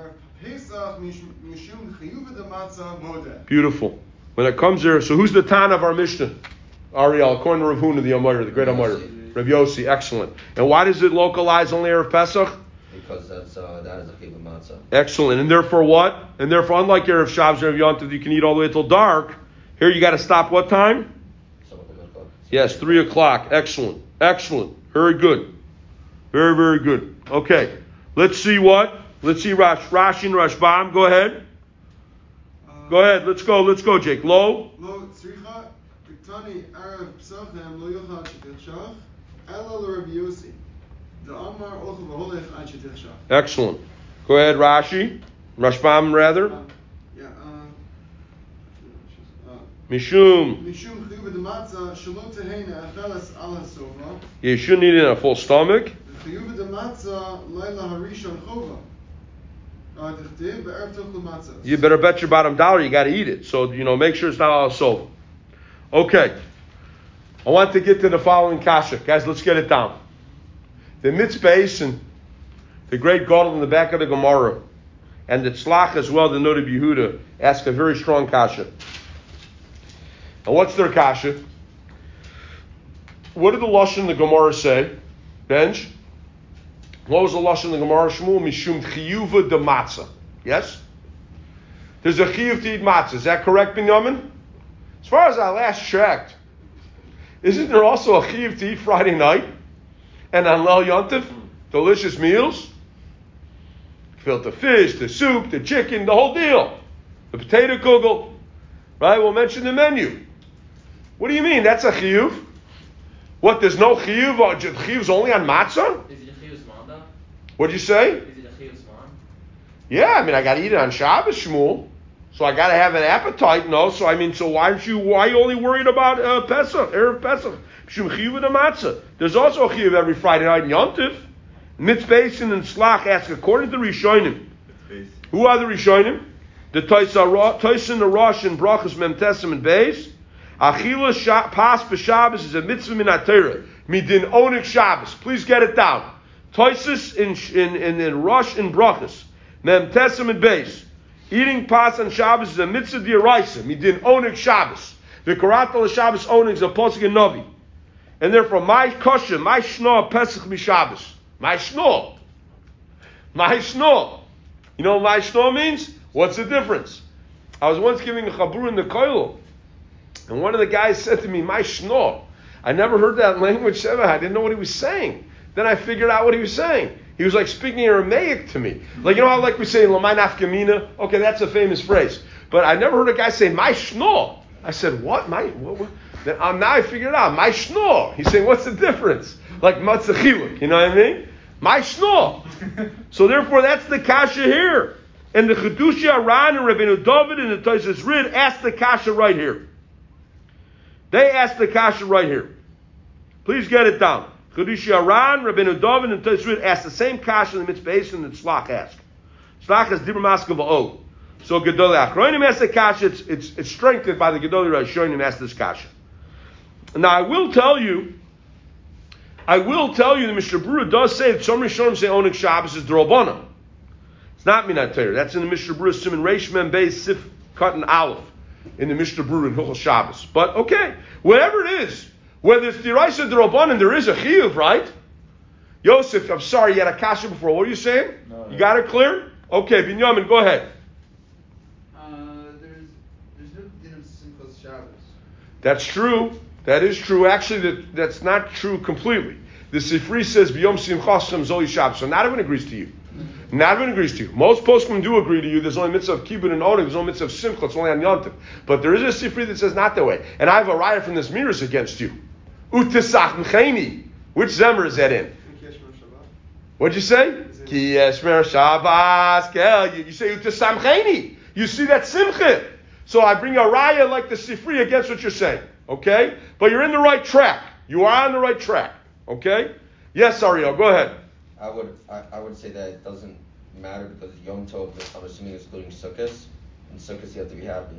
Beautiful. When it comes there, so who's the Tan of our Mishnah? Ariel, according to Rav Huna, the Amor, the great Amor. Rav Yossi, excellent. And why does it localize only Erev Pesach? Because that's uh, that is a chiyuv matzah. Excellent. And therefore what? And therefore, unlike Erev Shabbos or Erev Yontif, you can eat all the way till dark. Here you got to stop what time? Yes, three o'clock. Excellent. Excellent. Very good. Very, very good. Okay. Let's see what? Let's see Rash, Rashi and Rashbam. Go ahead. Uh, go ahead. Let's go. Let's go, Jake. Lo. Lo tzricha Tani Erev Pesachim Lo Yochal Shetirshach Ela L'Rav Yossi. Excellent. Go ahead, Rashi. Rashbam, rather. Uh, yeah. Uh, Mishum. Mishum chiyuv d'matzah shelo tehena acheles al hasova. You shouldn't eat it in a full stomach. Chiyuv d'matzah laila harishon chova. Dichtiv be'erev tochel matzah. You better bet your bottom dollar you got to eat it. So, you know, make sure it's not al hasova. Okay. I want to get to the following kasha. Guys, let's get it down. The Mitzvahs and the great Gadol in the back of the Gemara and the Tzlach as well, the Noda Yehuda, ask a very strong kasha. And what's their kasha? What did the Lashon in the Gemara say? Benj? What was the Lashon in the Gemara? Shmuel Mishum Chiyuva de Matzah. Yes? There's a Chiyuv to eat matzah. Is that correct, Binyamin? As far as I last checked, isn't there also a Chiyuv to eat Friday night? And on Lel Yontif, delicious meals. Filter fish, the soup, the chicken, the whole deal. The potato kugel. Right? We'll mention the menu. What do you mean? That's a chiyuv? What, there's no chiyuv? Or chiyuv's only on matzah? Is it a chiyuv zman though? What'd you say? Is it a chiyuv zman? Yeah, I mean, I got to eat it on Shabbos, Shmuel. So I got to have an appetite, no? So I mean, so why aren't you, why are you only worried about uh, Pesach, Erev Pesach? There's also a chiyuv every Friday night in Yontif. Mitzvahs and Slach ask, according to Rishonim, who are the Rishonim? The Toysin, the Rosh, and Brachas, Memtesim, and Beis. Achila Pas B'Shabbos is a mitzvah min HaTorah. Midin Onik Shabbos. Please get it down. Toysis in, in, in, in Rosh and Brachas. Memtesim, and Beis. Eating Pas on Shabbos is a mitzvah d'oraisa. Midin Onik Shabbos. The Karata L'Shabbos Onik is a posuk in Novi. And therefore, my kosher, my shno Pesach Mishabbos. My shno. My shno. You know what my shno means? What's the difference? I was once giving a chabur in the koilo, and one of the guys said to me, my shno. I never heard that language ever. I didn't know what he was saying. Then I figured out what he was saying. He was like speaking Aramaic to me. Like, you know how like we say, Lamai nafkamina? Okay, that's a famous phrase. But I never heard a guy say, my shno. I said, what? My, what, what? Then um, now I figured it out. My shno. He's saying, what's the difference? Like matzah chiluk, you know what I mean? My shno. So therefore, that's the kasha here. And the Chedushi Aran and Rabbeinu David and the Tosfos Rid asked the kasha right here. They asked the kasha right here. Please get it down. Chedushi Aran, Rabbeinu David and Tosfos Rid asked the same kasha in the Mitzvahs and the Tzlach asked. Tzlach is Dibur Maskeh V'Od. So Gedolei Achronim asked the kasha. It's, it's, it's strengthened by the Gedolei Rishonim asked this kasha. Now I will tell you, I will tell you the Mishnah Berurah does say that some Rishonim say Onik Shabbos is D'Rabbanan. It's not Minat Torah. That's in the Mishnah Berurah Siman Reish Mem Beis Sif Cut and Aleph in the Mishnah Berurah in Hilchos Shabbos. But okay, whatever it is, whether it's D'Oraisa D'Rabbanan, there is a chiyuv, right? Yosef, I'm sorry, you had a kasha before. What are you saying? No, no. You got it clear? Okay, Binyamin, go ahead. Uh, there's there's no din of Simchas Shabbos. That's true. That is true. Actually, that, that's not true completely. The Sifri says, B'yom Simchasam Zoli Shabbos. So not everyone agrees to you. Not everyone agrees to you. Most poskim do agree to you. There's only mitzvah of kibbutz and oneg. There's only mitzvah of simcha. It's only on yontiv. But there is a Sifri that says not that way. And I have a riot from this miras against you. Utisach mcheni. Which zemer is that in? What'd you say? Ki yeshmer Shabbos. Kel. You say utisamcheni. You see that simcha. So I bring a raya like the Sifri against what you're saying. Okay? But you're in the right track. You are on the right track. Okay? Yes, Ariel, go ahead. I would I, I would say that it doesn't matter because Yom Tov, I'm assuming, is including Sukkot. And Sukkot, you have to be happy.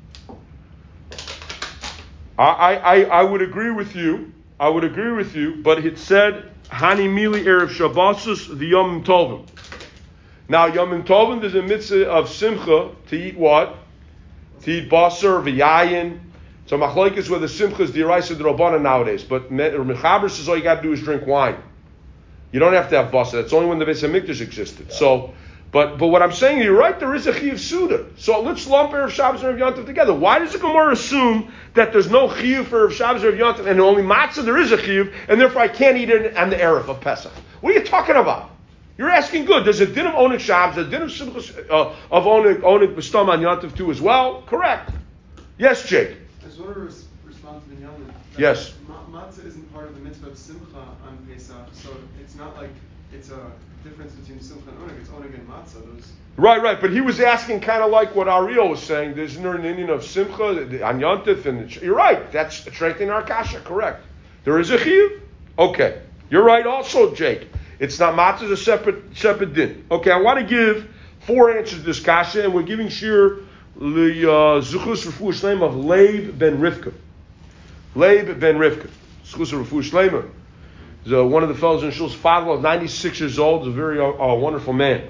I, I, I would agree with you. I would agree with you, but it said, Hani Mili Erev Shabbosus, the Yom Tovim. Now, Yom Tovim, there's a mitzvah of Simcha to eat what? To eat Basar, V'yayin. So Machlokes is where the Simcha is the Eraisa D'Rabbanan nowadays. But Mechaber says all you got to do is drink wine. You don't have to have Basar. That's only when the Beis HaMikdash existed. Yeah. So, but but what I'm saying, you're right, there is a Chiyuv Suda. So let's lump Erev Shabbos and Erev Yontif together. Why does the Gemara assume that there's no Chiyuv for Erev Shabbos and Erev Yontif and only Matzah there is a Chiyuv, and therefore I can't eat it on the Erev of Pesach? What are you talking about? You're asking good. There's a din of Oneg Shabbos, a din of Simchas, uh, of Oneg, Oneg B'stam on Yontif too as well. Correct. Yes, Jake. I just want to res- respond to Binyamin. Yes. Ma- matzah isn't part of the mitzvah of Simcha on Pesach, so it's not like it's a difference between Simcha and Oneg. It's Oneg and Matzah. Those. Right, right. But he was asking kind of like what Ariel was saying. There's an Indian of Simcha on Yontif, and you're right. That's strengthening our kasha. Correct. There is a chiyuv. Okay. You're right. Also, Jake. It's not matzah. It's a separate separate din. Okay. I want to give four answers to this kasha, and we're giving shir the zuchus refuah shleima of Leib ben Rivka. Leib ben Rivka. Zuchus refuah shleima. He's uh, one of the fellows in Shul's father was ninety-six years old. He's a very uh, uh, wonderful man.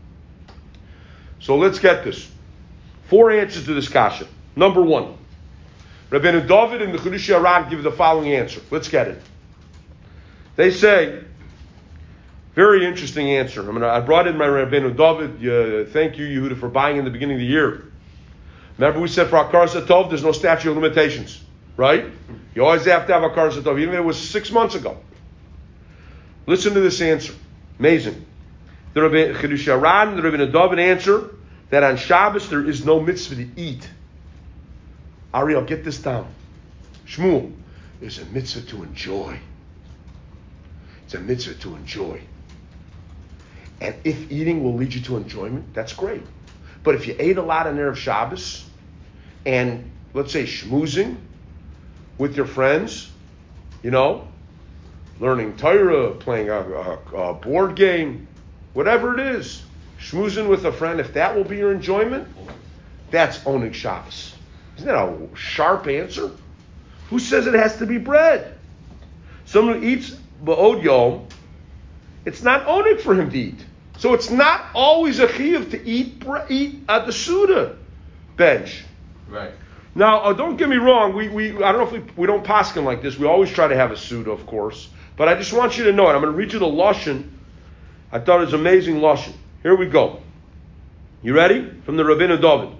So let's get this. Four answers to this kasha. Number one. Rabbeinu David and the Chedush Aran give the following answer. Let's get it. They say, very interesting answer. I mean, I brought in my Rabbeinu David. Uh, thank you, Yehuda, for buying in the beginning of the year. Remember we said for Akar Satov, there's no statute of limitations. Right? You always have to have Akar Satov, even if it was six months ago. Listen to this answer. Amazing. The Rabbeinu Chedush Aran and the Rabbeinu David answer that on Shabbos there is no mitzvah to eat. Ariel, get this down. Shmuel, there's a mitzvah to enjoy. It's a mitzvah to enjoy. And if eating will lead you to enjoyment, that's great. But if you ate a lot on Erev Shabbos, and let's say schmoozing with your friends, you know, learning Torah, playing a, a, a board game, whatever it is, schmoozing with a friend, if that will be your enjoyment, that's Oneg Shabbos. Isn't that a sharp answer? Who says it has to be bread? Someone who eats Ba'od Yom, it's not Oneg for him to eat. So it's not always a chiyuv to eat bre- eat at the Suda bench. Right. Now, uh, don't get me wrong. We, we I don't know if we, we don't paskin like this. We always try to have a Suda, of course. But I just want you to know it. I'm going to read you the Lashon. I thought it was amazing Lashon. Here we go. You ready? From the Rabbeinu David.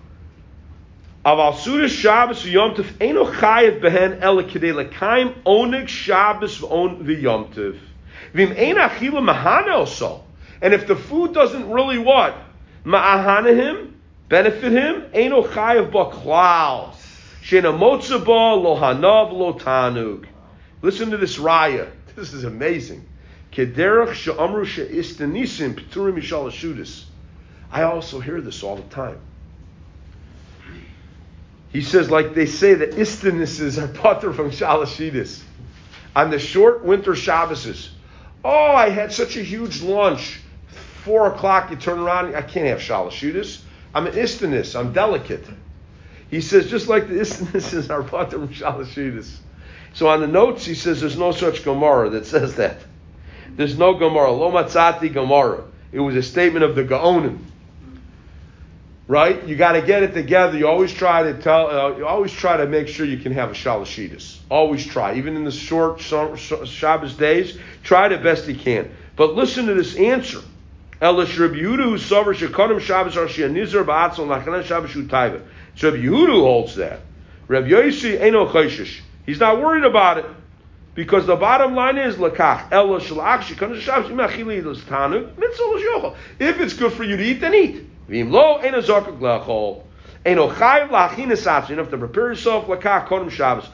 Aval Suda Shabbos v'Yom Tov eino chayev behen ela kedei lekayim oneg Shabbos v'Yom Tov v'im ein achila mahana also. And if the food doesn't really what? Ma'ahana him, benefit him, eino chayev ba klal. She'ena motza ba lo hanav lo tanug. Listen to this raya. This is amazing. Kederach she'amru she'istanisim p'turim mishal hashudis. I also hear this all the time. He says, like they say that istanises are pater from shalashidis. On the short winter Shabbases. Oh, I had such a huge lunch. Four o'clock, you turn around, I can't have shalashidis. I'm an istanis, I'm delicate. He says, just like the istanises are pater from shalashidis. So on the notes, he says, there's no such Gemara that says that. There's no Gemara. Lo matzati Gemara. It was a statement of the Gaonim. Right? You got to get it together. You always try to tell. Uh, you always try to make sure you can have a shalashidis. Always try, even in the short Shabbos days. Try the best you can. But listen to this answer. Elish Rabbi Yehuda Sover Shekonim Shabbos Arshia Nizar Ba'atzon Lachanan Shabbos Shu Taiva. So Rabbi Yehuda holds that. Rabbi Yosi Eino Chayshish. He's not worried about it because the bottom line is Lakach Elish Shalach Shekonim Shabbos Imachili Listanu Mitzvah L'Yochel. If it's good for you to eat, then eat. V'im Lo Eino Zorkak L'Achol Eino Chayiv Lachinas Atzon. You have to prepare yourself Lakach Kodim Shabbos.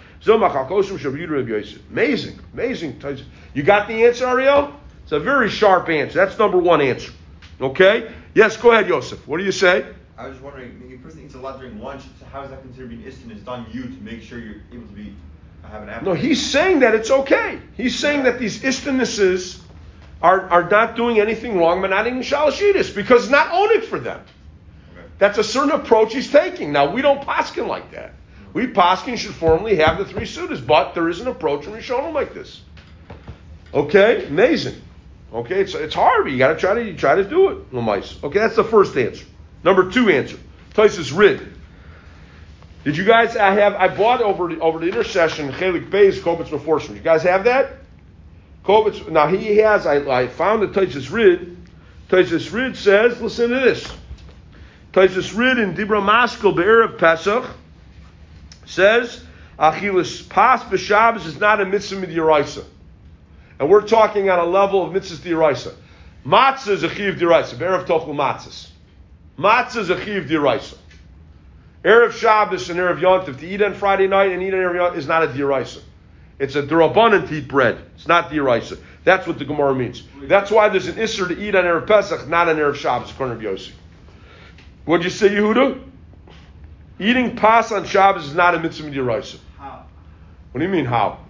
Amazing, amazing. You got the answer, Ariel? It's a very sharp answer. That's number one answer. Okay? Yes, go ahead, Yosef. What do you say? I was just wondering, maybe a person eats a lot during lunch, so how is that considered being istin? It's on you to make sure you're able to be have an appetite. No, he's saying that it's okay. He's saying that these istinesses are, are not doing anything wrong, but not eating shalashidis, because it's not owning for them. Okay. That's a certain approach he's taking. Now, we don't paskin like that. We paskin should formally have the three sudas, but there is an approach in Rishonim like this. Okay, amazing. Okay, it's it's hard, but you got to try to you try to do it. Lamais. Okay, that's the first answer. Number two answer. Taisus Rid. Did you guys? I have. I bought over the, over the intercession Chelik Bey's Kovitz Meforshim. You guys have that? Kovitz. Now he has. I I found the Taisus Rid. Taisus Rid says, listen to this. Taisus Rid in Dibra Maskil Be'erev Pesach says Achilas Pas B'Shabbos is not a mitzvah midiraisa. And we're talking on a level of mitzvahs d'iraisa. Matzah is a chiv d'iraisa. Erev tochel matzahs. Matzah is a chiv d'iraisa. Erev Shabbos and Erev Yontif, to eat on Friday night and eat on Erev Yontif is not a d'iraisa. It's a d'rabbanan to eat bread. It's not d'iraisa. That's what the Gemara means. That's why there's an isser to eat on Erev Pesach, not on Erev Shabbos, according to Yossi. What'd you say, Yehuda? Eating pas on Shabbos is not a mitzvah d'iraisa. How? What do you mean, how?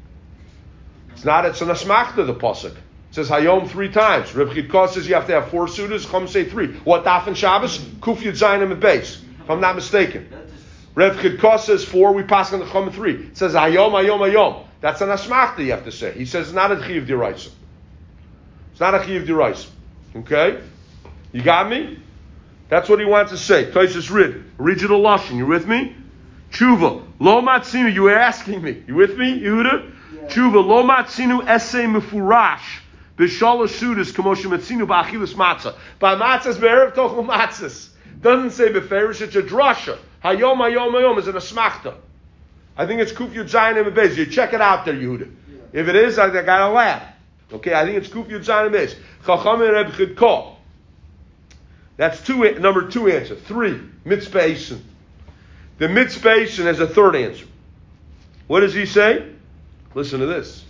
It's not, it's an asmachta, the pasuk. It says Hayom three times. Reb Chidkah says you have to have four sudas, Chum say three. What daf and Shabbos? Kuf Yud Zayin and base, if I'm not mistaken. Reb Chidkah says four, we pass on the Chum three. It says Hayom, Hayom, Hayom. That's an asmachta you have to say. He says it's not a chiv d'iraisa. It's not a chiv d'iraisa. Okay? You got me? That's what he wants to say. Taisus Rid. Original Lashon. You with me? Tshuva. Lo matzinu. You were asking me. You with me, Yehuda? Tshuva lo matzinu essay mefurash b'shalosh sudas k'moshe matzinu ba'achilas matzah. By matzahs be'erev tochel matzahs. Doesn't say beferish. It's a drasha. Hayom hayom hayom is an asmachta. I think it's Kuf Yud Zayin and Beis. You check it out there, Yehuda. Yeah. If it is, I, I got a laugh. Okay, I think it's Kuf Yud Zayin and Beis. Chacham and Reb Chidkah. That's two. Number two answer. Three mitzvah eisen. The mitzvah eisen has a third answer. What does he say? Listen to this.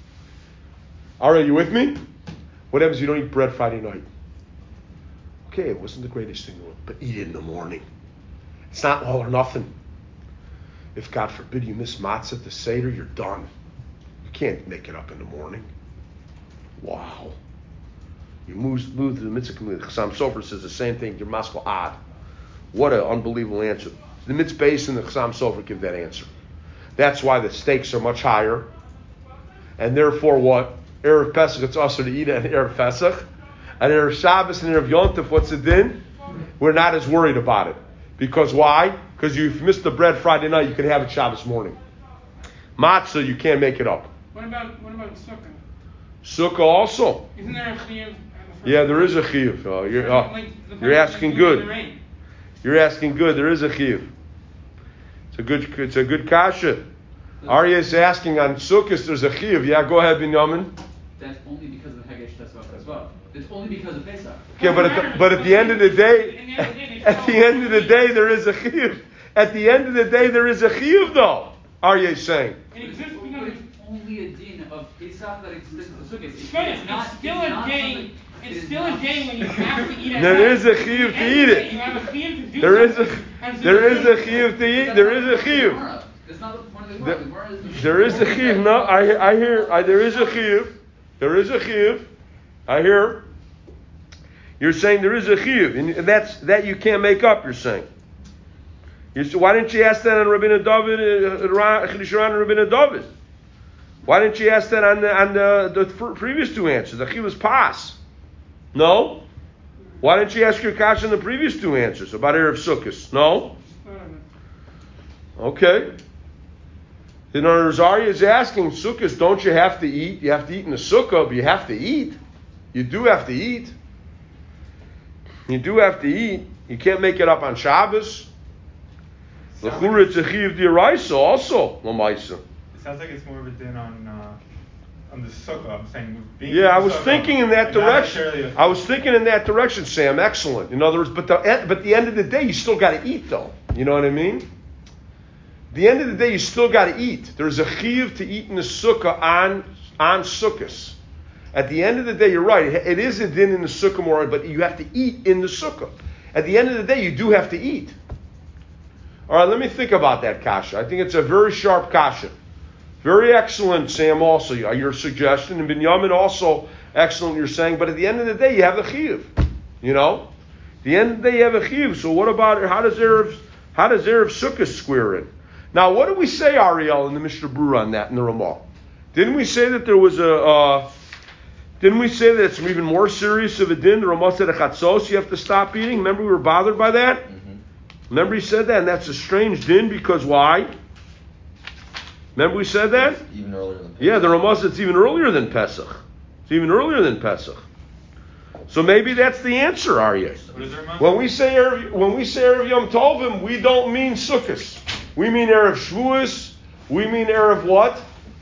Are you with me? What happens if you don't eat bread Friday night? Okay, it wasn't the greatest thing in the world, but eat it in the morning. It's not all or nothing. If, God forbid, you miss matzah at the Seder, you're done. You can't make it up in the morning. Wow. You move, move to the mitzvah community. Chassam Sofer says the same thing. You're maskal ad. What an unbelievable answer. The mitzvah base and the Chassam Sofer give that answer. That's why the stakes are much higher. And therefore what? Erev Pesach, it's also to eat at Erev Pesach. And Erev Shabbos and Erev Yontif, what's the din? We're not as worried about it. Because why? Because you've missed the bread Friday night, you can have it Shabbos morning. Matzah, you can't make it up. What about what about Sukkah? Sukkah also. Isn't there a chiyuv? Yeah, there is a chiyuv. Oh, you're, oh, like you're asking good. You're asking good. There is a chiyuv. It's a good. It's a good kasha. Arya is asking on Sukkot. There's a chiyuv. Yeah, go ahead, Binyamin. That's only because of the Hegesh Tesvav as well. It's only because of Pesach. Yeah, but at the, but at the end of the day, at the end of the day, there is a chiyuv. At the end of the day, there is a chiyuv, though. Arya is saying. It exists because it's only a din of Pesach that exists in Sukkot. It's, it's, it's, not, it's still it's a day. It's it still a day when you have to eat it. There is a chiyuv to eat it. You have a chiyuv to do there is a something. there is a chiyuv to eat. There is a chiyuv. That's not the point of the Gemara. The Gemara is there is a chiyuv. No, I I hear. I, there is a chiyuv. There is a chiyuv. I hear. You're saying there is a chiyuv, and that's that you can't make up. You're saying. You say, why didn't you ask that on Rabbeinu David? Chiddush on Rabbeinu David. Why didn't you ask that on the on the, the previous two answers? The chiyuv is pas. No? Why didn't you ask your kasha in the previous two answers about Erev Sukkos? No? Okay. Then Rosaria is asking, Sukkos, don't you have to eat? You have to eat in the sukkah, but you have to eat. You do have to eat. You do have to eat. You can't make it up on Shabbos. L'chura it's a chiyuv d'oraisa also, l'maisa. It sounds like it's more of a din on uh, on the sukkah. I'm saying being Yeah, I in the was sukkah, thinking in that and not direction. necessarily a- I was thinking in that direction, Sam. Excellent. In other words, but the but at the end of the day, you still got to eat, though. You know what I mean? The end of the day, you still got to eat. There's a chiyuv to eat in the sukkah on on sukkahs. At the end of the day, you're right. It is a din in the sukkah more, but you have to eat in the sukkah. At the end of the day, you do have to eat. All right, let me think about that, Kasha. I think it's a very sharp Kasha. Very excellent, Sam, also, your suggestion. And Binyamin also excellent, you're saying. But at the end of the day, you have the chiyuv. You know? At the end of the day, you have a chiyuv. So what about, how does Erev, how does Erev Sukkah square in? Now, what did we say, Ariel, in the Mishnah Brura on that, in the Ramah? Didn't we say that there was a... Uh, Didn't we say that it's even more serious of a din? The Ramah said a chatzos, you have to stop eating. Remember we were bothered by that? Mm-hmm. Remember he said that, and that's a strange din because why? Remember we said that? It's even earlier than Pesach. Yeah, the Ramah said it's even earlier than Pesach. It's even earlier than Pesach. So maybe that's the answer, Arya. When we say Erev, when we say Erev Yom Tovim, we don't mean Sukkos. We mean Erev Shavuos. We mean Erev what?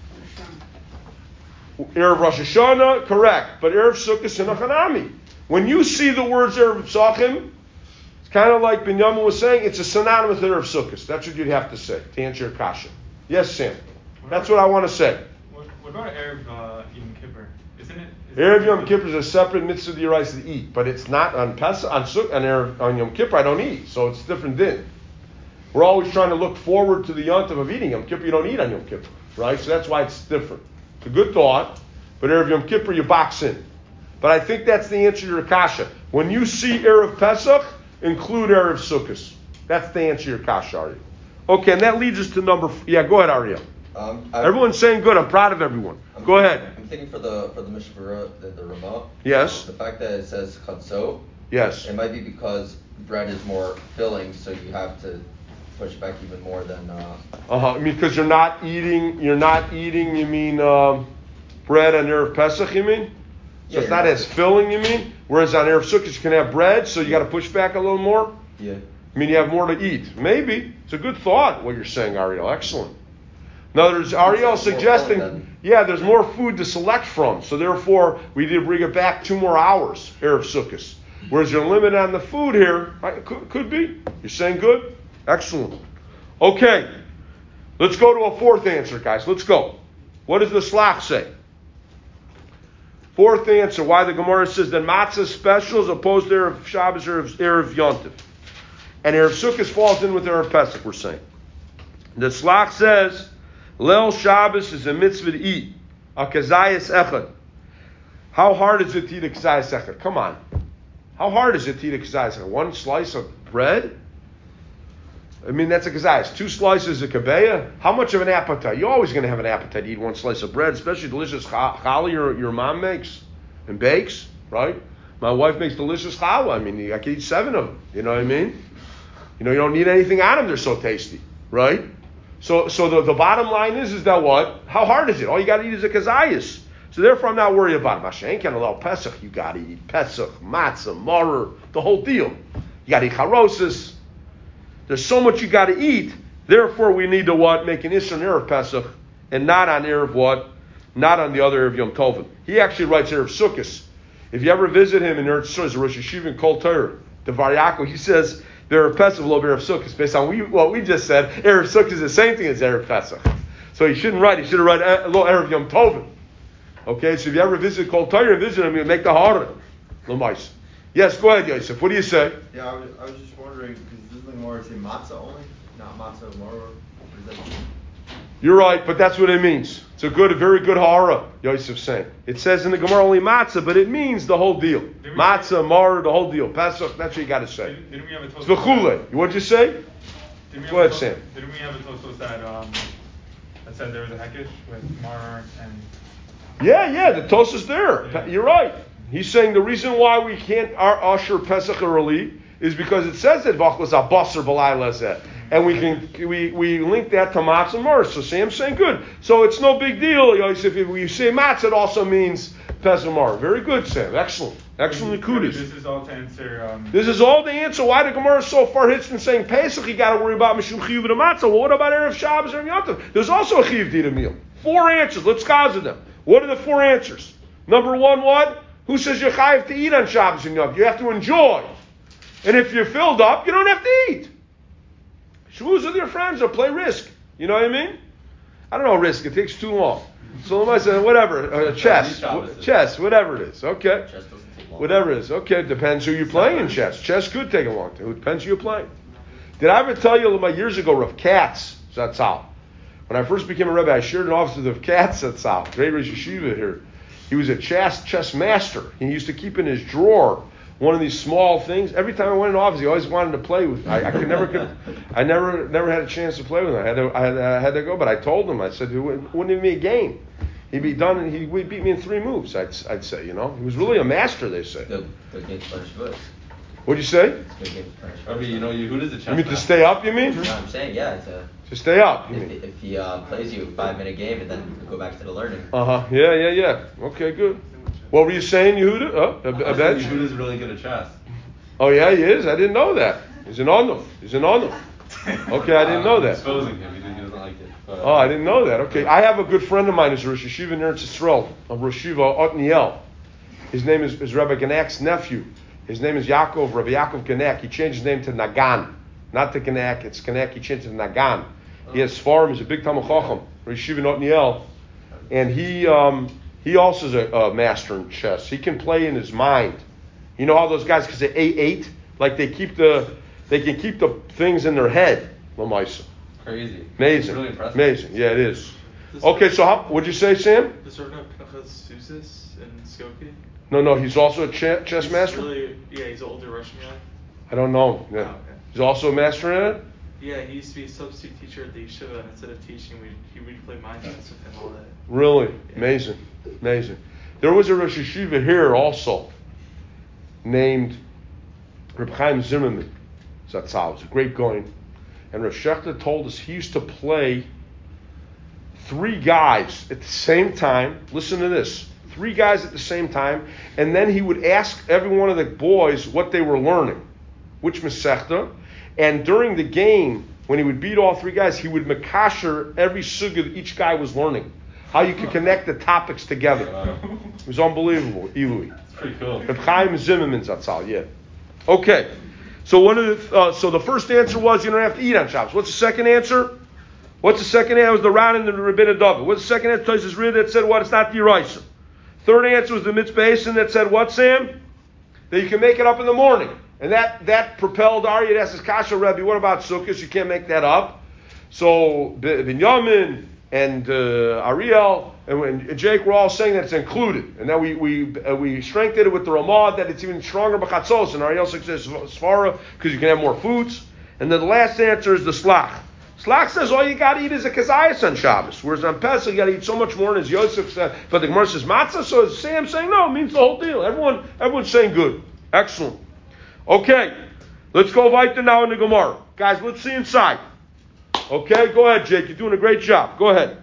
Erev Rosh Hashanah, correct. But Erev Sukkot and Hanami. When you see the words Erev Psachim, it's kind of like Binyamin was saying, it's a synonymous with Erev Sukkot. That's what you'd have to say to answer your kasha. Yes, Sam. That's what I want to say. What, what about Erev uh, Yom Kippur? Isn't it? Is Erev Yom Kippur is a separate mitzvah d'oraisa to eat, but it's not on Pesach, on Sukkot, on, Erev, on Yom Kippur. I don't eat, so it's different din. We're always trying to look forward to the yontiv of eating Yom Kippur. You don't eat on Yom Kippur, right? So that's why it's different. It's a good thought, but Erev Yom Kippur you box in. But I think that's the answer to your kasha. When you see Erev Pesach, include Erev Sukkot. That's the answer to your kasha, Ariel. Okay, and that leads us to number. F- yeah, go ahead, Ariel. Um, I, Everyone's saying good. I'm proud of everyone. I'm Go thinking, ahead. I'm thinking for the for the Mishnah Berurah, the, the Ramah. Yes. The fact that it says chatzot. Yes. It might be because bread is more filling, so you have to push back even more than. Uh huh. I mean, because you're not eating. You're not eating. You mean um, bread on Erev Pesach? You mean? So yeah, it's not as filling. You mean? Whereas on Erev Sukkot you can have bread, so you got to push back a little more. Yeah. I mean, you have more to eat. Maybe it's a good thought. What you're saying, Ariel. Excellent. Now, there's Ariel suggesting, yeah, there's more food to select from. So therefore, we did bring it back two more hours, Erev Sukkot. Whereas you're limited on the food here, right? Could, could be. You're saying good? Excellent. Okay. Let's go to a fourth answer, guys. Let's go. What does the Slach say? Fourth answer, why the Gemara says that matzah special as opposed to Erev Shabbos or Erev Yontif. And Erev Sukkot falls in with Erev Pesach, we're saying. The Slach says, Leil Shabbos is a mitzvah to eat. A kazayas echad. How hard is it to eat a kazayas echad? Come on. How hard is it to eat a kazayas echad? One slice of bread? I mean, that's a kazayas. Two slices of kabeya? How much of an appetite? You're always going to have an appetite to eat one slice of bread, especially delicious challah your, your mom makes and bakes, right? My wife makes delicious challah. I mean, I can eat seven of them. You know what I mean? You know, you don't need anything on them. They're so tasty, right? So so the, the bottom line is, is that what? How hard is it? All you got to eat is a kazayas. So therefore, I'm not worried about it. Mashen can allow Pesach. You got to eat Pesach, matzah, maror, the whole deal. You got to eat charosis. There's so much you got to eat. Therefore, we need to what? Make an Isser on Erev Pesach and not on Erev what? Not on the other Erev Yom Tovim. He actually writes Erev Sukkos. If you ever visit him in Eretz Yisrael, Rosh Yeshiva in Kol Torah, the Variako, he says Erev Pesach lo Erev Sukkos. Based on we, what we just said, Erev Sukkos is the same thing as Erev Pesach. So he shouldn't write. He should have written lo Erev Yom Tovim. Okay, so if you ever visit Kol Torah and visit him, you make the harder. L'mais. Yes, go ahead, Yosef. What do you say? Yeah, I was, I was just wondering, because this is more to say matzah only, not matzah maror. What does that mean? You're right, but that's what it means. It's a good, a very good hara, Yosef's saying. It says in the Gemara only matzah, but it means the whole deal. Matzah, maror, the whole deal. Pesach, that's what you got to say. Didn't, didn't we have a It's v'chule. What'd you say? Go ahead, Sam. Didn't we have a Tosfos that um, that said there was a hekesh with maror and? Yeah, yeah, the Tos is there. Yeah. You're right. He's saying the reason why we can't usher Pesach early is because it says that Vach was a basar b'layla, and we can we we link that to matzah and maror. So Sam's saying good. So it's no big deal. If we say matzah, it also means Pesach maror. Very good, Sam. Excellent. Excellent Rabbi, Kudis. This is all to answer. Um, This is all the answer why the Gemara is so far hitched in saying Pesach, you got to worry about Mishum Chiyuv and Matzah. Well, what about Erev Shabbos and Yom Tov? There's also a Chiyuv to eat a meal. Four answers. Let's gaza them. What are the four answers? Number one, what? Who says you're chayiv to eat on Shabbos and Yom Tov? You have to enjoy. And if you're filled up, you don't have to eat. Shmooze with your friends or play Risk. You know what I mean? I don't know Risk. It takes too long. So I say whatever. Uh, chess. W- chess. Whatever it is. Okay. Chess doesn't take long. Whatever it is. Okay. Depends who you're playing in chess. Chess could take a long time. It depends who you're playing. Did I ever tell you about years ago, Rav Katz Zatzal? When I first became a Rebbe, I shared an office with Rav Katz Zatzal, great Rosh Yeshiva here. He was a chess chess master. He used to keep in his drawer one of these small things. Every time I went in office, he always wanted to play with. I, I could never, could, I never, never had a chance to play with him. I had to, I had, I had to go, but I told him. I said, it wouldn't even be a game. He'd be done. He would beat me in three moves. I'd, I'd say, you know, he was really a master. They say. Good, good game for Shavuos. What'd you say? It's a good game for Shavuos. I mean, you know, Yehuda's a chess You mean to master. stay up? You mean? No, I'm saying, yeah, it's a. To stay up? You If, mean? if he uh, plays you a five minute game and then you go back to the learning. Uh huh. Yeah, yeah, yeah. Okay, good. What were you saying, Yehuda? Oh, a, a I bench? said Yehuda's really good at chess. Oh yeah, he is. I didn't know that. He's an onuf. He's an onuf. Okay, I didn't know I'm that. exposing him. He doesn't, he doesn't like it. But, Oh, I didn't know that. Okay, I have a good friend of mine who's a Rosh Yeshiva in Eretz Yisrael, a Rosh Yeshiva Otniel. His name is, is Rabbi Ganak's nephew. His name is Yaakov, Rabbi Yaakov Ganak. He changed his name to Nagan. Not to Ganak, it's Ganak. He changed it to Nagan. He has Sfarim. He's a big Talmud Chacham, Rosh Yeshiva in Otniel. And he um, he also is a, a master in chess. He can play in his mind. You know how those guys, because they A eight, like they keep the, they can keep the things in their head. Lamaisa. Crazy. Amazing. It's really impressive. Amazing. Yeah, it is. Okay, so how, what'd you say, Sam? Does Rav Pinchas Seuss in Skokie? No, no, he's also a ch- chess He's master? Really, yeah, he's an older Russian guy. I don't know. Yeah. Oh, okay. He's also a master in it? Yeah, he used to be a substitute teacher at the yeshiva, and instead of teaching, we he would play mind chess with him all day. Really? Yeah. Amazing. Amazing. There was a Rosh Yeshiva here also named Reb Chaim Zimmerman. Zatzal. He's a great going. And Rav Shechter told us he used to play three guys at the same time. Listen to this. Three guys at the same time. And then he would ask every one of the boys what they were learning. Which Masechta. And during the game, when he would beat all three guys, he would makasher every sugya that each guy was learning. How you could connect the topics together. Wow. It was unbelievable. Ilui. It's pretty cool. Reb Chaim Zimmerman Zatzal, yeah. Okay. So one of the, uh, so the first answer was you don't have to eat on Shabbos. What's the second answer? What's the second answer? It was the Ran and the Rabbinah David. What's the second answer? Tosis Rid that said what? It's not the Yeraisa. Third answer was the Mitzvah Hasan that said what, Sam? That you can make it up in the morning. And that, that propelled Aryeh to ask his Kasha Rebbe, what about Sukkot? You can't make that up. So Binyamin and uh, Ariel and, and Jake were all saying that it's included. And then we we uh, we strengthened it with the Ramah that it's even stronger b'chatzos. And Ariel says Svara because you can have more foods. And then the last answer is the Slach. Slach says all you got to eat is a kazayas on Shabbos. Whereas on Pesach you got to eat so much more. And as Yosef said, but the Gemara says matzah. So Sam saying no, it means the whole deal. Everyone everyone's saying good. Excellent. Okay, let's go weiter now in the Gemara. Guys, let's see inside. Okay, go ahead, Jake. You're doing a great job. Go ahead.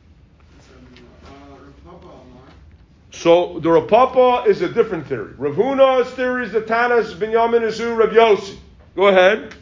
So the Rav Papa is a different theory. Rav Huna's theory is the Tanas, Binyamin, Azu, Rav Yossi. Go ahead.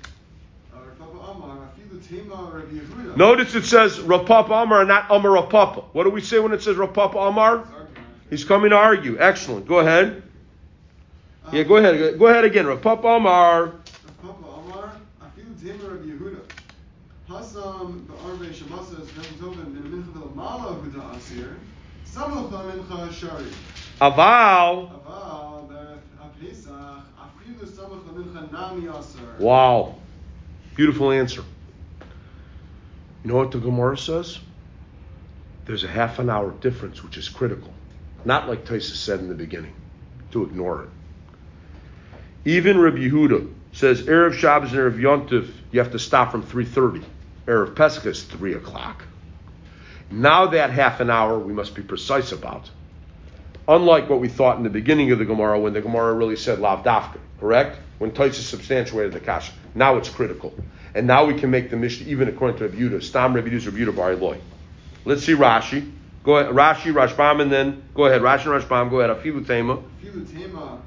Notice it says Rav Papa Amar, not Amar Rav Papa. What do we say when it says Rav Papa Amar? He's coming to argue. Excellent. Go ahead. Yeah, go ahead. Go ahead again. Rav Papa Amar. Rav Papa Amar, afilu Tamer Rav Yehuda. Hasam be'arvei shamasa es v'toven in mincha v'lamala huda asir. Samlocha mincha shari. Aval. Aval be'apesach afilu samlocha mincha nami asir. Wow. Beautiful answer. You know what the Gemara says? There's a half an hour difference, which is critical. Not like Taisa said in the beginning, to ignore it. Even Rabbi Yehuda says Erev Shabbos and Erev Yontif, you have to stop from three thirty. Erev Pesach is three o'clock. Now that half an hour we must be precise about. Unlike what we thought in the beginning of the Gemara, when the Gemara really said Lav Dafka, correct? When Taisa substantiated the Kasha. Now it's critical. And now we can make the Mishnah even according to Rabbi Yehuda. Stam Rabbi Yehuda, Rabbi Yehuda Bar Eloi. Let's see Rashi. Go ahead, Rashi, Rashbam, and then go ahead, Rashi and Rashbam. Go ahead, Afilu Tema. Afilu Tema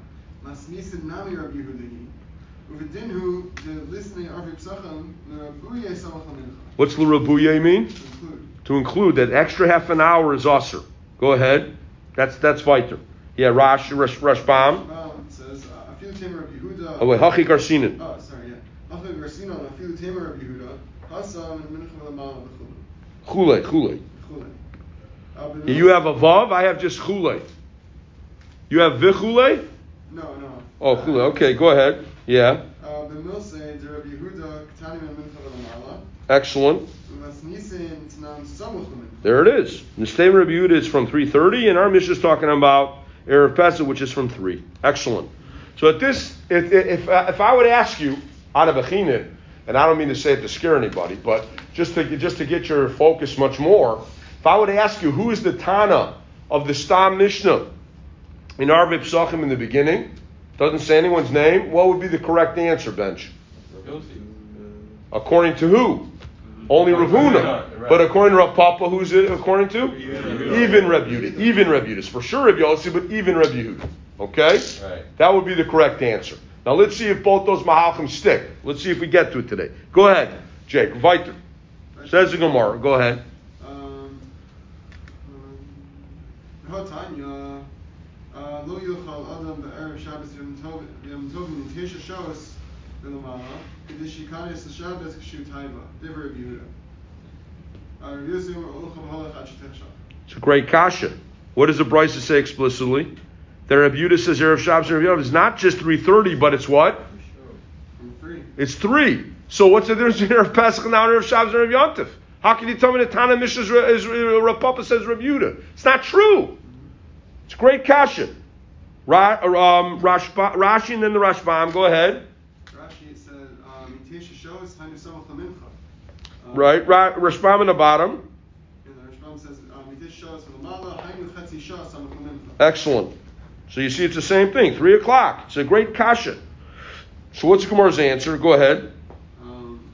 Masnisin Nami Rabbi Yehuda. Uvedinhu the listening of Reb Sacham L'Rabuye Samach Lamincha. What's L'Rabuye mean? To include. To include that extra half an hour is usher. Go ahead. That's that's weiter. Yeah, Rash Rash Rashbam. Rashbam says Afilu Tamer Rabbi Yehuda. Oh wait, Hachi Garsinen. Oh, sorry, yeah. Hachi Garsinen Afilu Tamer Rabbi Yehuda. Hasam and Mincha V'Lamala V'Chule. Chule, Chule. Chule. You have a vav. I have just Chule. You have V'Chule? No, no. Oh, Chule. Okay, go ahead. Yeah. Uh, the mill say the Rabbi Yehuda K'tanim and Mincha V'Lamala. Excellent. Masnisin T'nam Samuch Lamincha. There it is. The statement of Rabbi Yehuda is from three thirty, and our Mishnah is talking about Erev Pesach, which is from three. Excellent. So at this, if if, if I would ask you out of Bechina, and I don't mean to say it to scare anybody, but just to just to get your focus much more, if I would ask you who is the Tana of the Stam Mishnah in Arvei Pesachim in the beginning, doesn't say anyone's name, what would be the correct answer, Bench? According to who? Only Rav Huna. But according to Rav Papa, who's it according to? Even Rav Yehuda. Even Rav Yehuda. For sure Rav Yossi, but even Rav Yehuda. Okay? Right. That would be the correct answer. Now let's see if both those Mahalchim stick. Let's see if we get to it today. Go ahead, Jake. Weiter. Says the Gemara. Go ahead. Um, Tanya, Lo Yochal Adam Be'erev Shabbos Yom Tovim Nitesha Shabbos V'Lamala K'dish Yikanes Shabbos K'shu Taiva Diver Rabbi Yehuda. Rabbi Yossi Omer Olcha B'Holech Ad Shetech Shabbos. It's a great kasha. What does the Brisa say explicitly? That Rabbi Yehuda says Erev Shabbos and Rabbi Yom is not just three thirty, but it's what? Three. It's three. So what's the difference between Erev Pesach and Erev Shabbos and Rabbi Yom Tov? How can you tell me that Tana Mishnah is, is, is Rav Papa says Rabbi Yehuda? It's not true. It's a great kasha. Ra, um, Rashba, Rashi and then the Rashbam. Go ahead. Rashi said, Mitesha Shabbos Hainu Samach Lamincha. Right. Ra, Rashbam in the bottom. And the Rashbam says, Mitesha Shabbos V'Lamala Hainu Chetzi Shabbos Samach Lamincha. Excellent. So you see it's the same thing. Three o'clock. It's a great kasha. So what's the Gemara's answer? Go ahead. Um,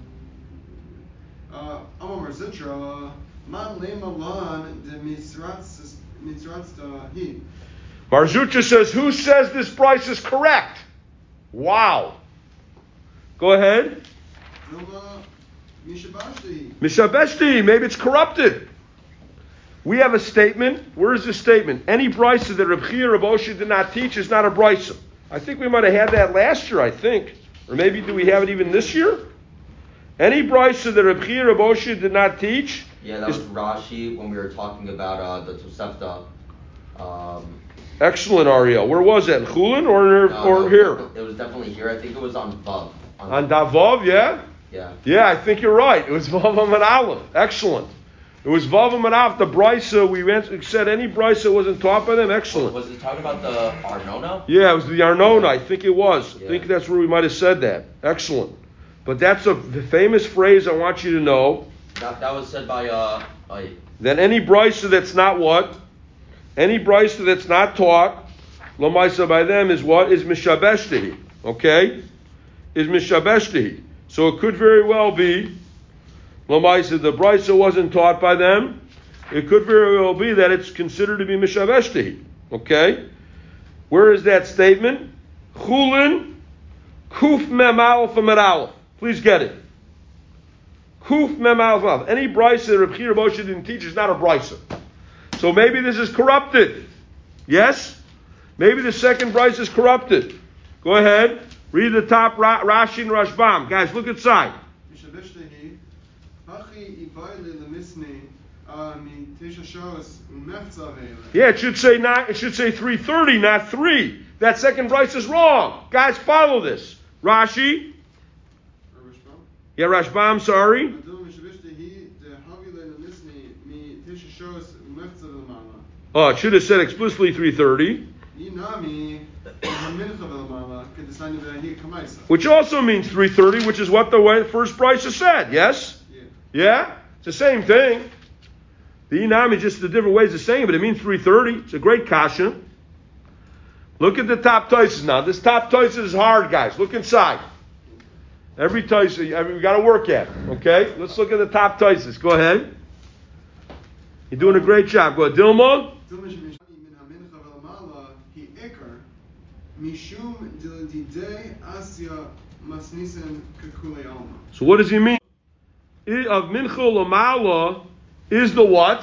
uh, Amar Zitra, Man Lema Lan de Mitzratz Hi. Marzucha says, who says this price is correct? Wow. Go ahead. Zilma Mishabashti. Mishabeshti. Maybe it's corrupted. We have a statement. Where is this statement? Any brisa that Reb Chia Reb Oshia did not teach is not a brisa. I think we might have had that last year, I think. Or maybe do we have it even this year? Any brisa that Reb Chia Reb Oshia did not teach? Yeah, that is, was Rashi when we were talking about uh, the Tosefta. Um, Excellent, Ariel. Where was that? In Chulin or, no, or no, here? It was definitely here. I think it was on Vav. On, On Davov, yeah? Yeah. Yeah, I think you're right. It was Vavam and Aleph. Excellent. It was Vavam and Aleph. The brisa, we went, said any brisa wasn't taught by them. Excellent. Was it talking about the Arnona? Yeah, it was the Arnona. I think it was. Yeah. I think that's where we might have said that. Excellent. But that's a famous phrase I want you to know. That, that was said by uh, by That any brisa that's not what? Any brisa that's not taught, Lamaisa by them is what? Is mishabeshtihi. Okay? Is mishabeshtihi. So it could very well be, Lamaisa, the brisa wasn't taught by them. It could very well be that it's considered to be mishabeshtihi. Okay? Where is that statement? Chulin, kuf mem aleph amid aleph. Please get it. Kuf mem aleph aleph. Any brisa that Reb Chia Reb Oshia didn't teach is not a brisa. So maybe this is corrupted. Yes? Maybe the second brisa is corrupted. Go ahead. Read the top Ra- Rashi and Rashbam. Guys, look inside. Yeah, it should say not. It should say three thirty, not three. That second brisa is wrong. Guys, follow this. Rashi. Yeah, Rashbam. Sorry. Oh, it should have said explicitly three thirty. Which also means three thirty, which is what the way first brisa said. Yes? Yeah. Yeah? It's the same thing. The inami, just the different ways of saying it, but it means three thirty. It's a great kasha. Look at the top toises now. This top toises is hard, guys. Look inside. Every toises, we got to work at it. Okay? Let's look at the top toises. Go ahead. You're doing a great job. Go ahead. Dilma. Mishum diladidei asya masnisen kakule alma. So what does he mean? I- Of mincha lamala is the what?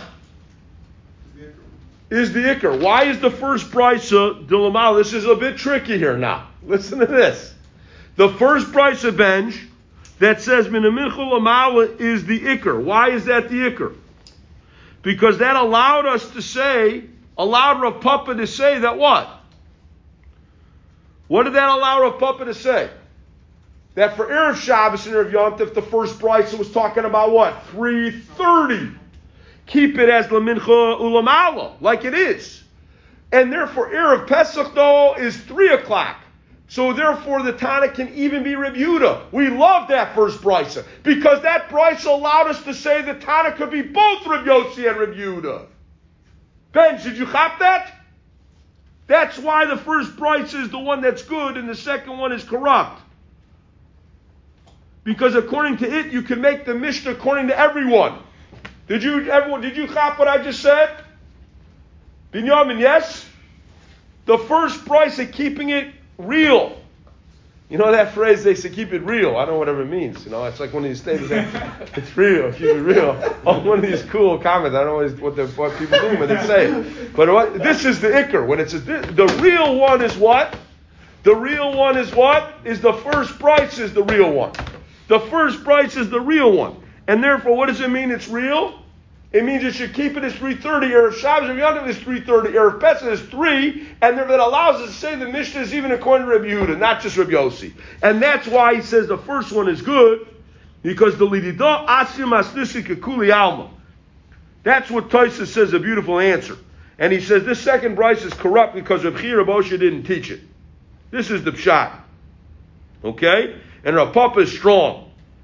Is the ikr. Why is the first brisa the lamala? This is a bit tricky here now. Listen to this. The first brisa bench that says min mincha lamala is the ikr. Why is that the ikr? Because that allowed us to say, allowed Rav Papa to say that what? What did that allow Rav Papa to say? That for Erev Shabbos and Erev Yom Tov, the first brisa was talking about what? three thirty. Keep it as Lamincha Ulamala, like it is. And therefore, Erev Pesach, though, is three o'clock. So therefore, the Tana can even be Reb Yehuda. We love that first brisa, because that brisa allowed us to say the Tana could be both Reb Yossi and Reb Yehuda. Ben, did you chop that? That's why the first brisa is the one that's good, and the second one is corrupt. Because according to it, you can make the Mishnah according to everyone. Did you everyone? Did you chop what I just said? Binyamin, yes? The first price of keeping it real. You know that phrase, they say keep it real. I don't know whatever it means. You know, it's like one of these statements that it's real, keep it real. Oh, one of these cool comments. I don't know what, the, what people do when they say it. But what, this is the ikr. When it says this, the real one is what? The real one is what? Is the first price is the real one. The first price is the real one. And therefore, what does it mean it's real? It means you should keep it as three thirty. Erev Shabbos and Yom Tov is three thirty. Erev Pesach is three. And therefore, that allows us to say the Mishnah is even according to Reb Yehuda, not just Reb Yossi. And that's why he says the first one is good, because the Lididah Asim Asnisi Kekuli Alma. That's what Tosfos says, a beautiful answer. And he says this second brisa is corrupt because Reb Chia Reb Osha didn't teach it. This is the pshat. Okay? And Rav Papa is strong.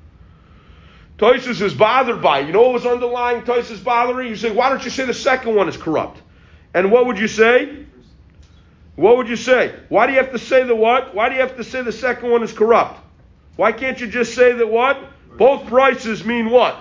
Tosfos is bothered by it. You know what was underlying Tosfos bothering? You say, why don't you say the second one is corrupt? And what would you say? What would you say? Why do you have to say the what? Why do you have to say the second one is corrupt? Why can't you just say that what? Both prices mean what?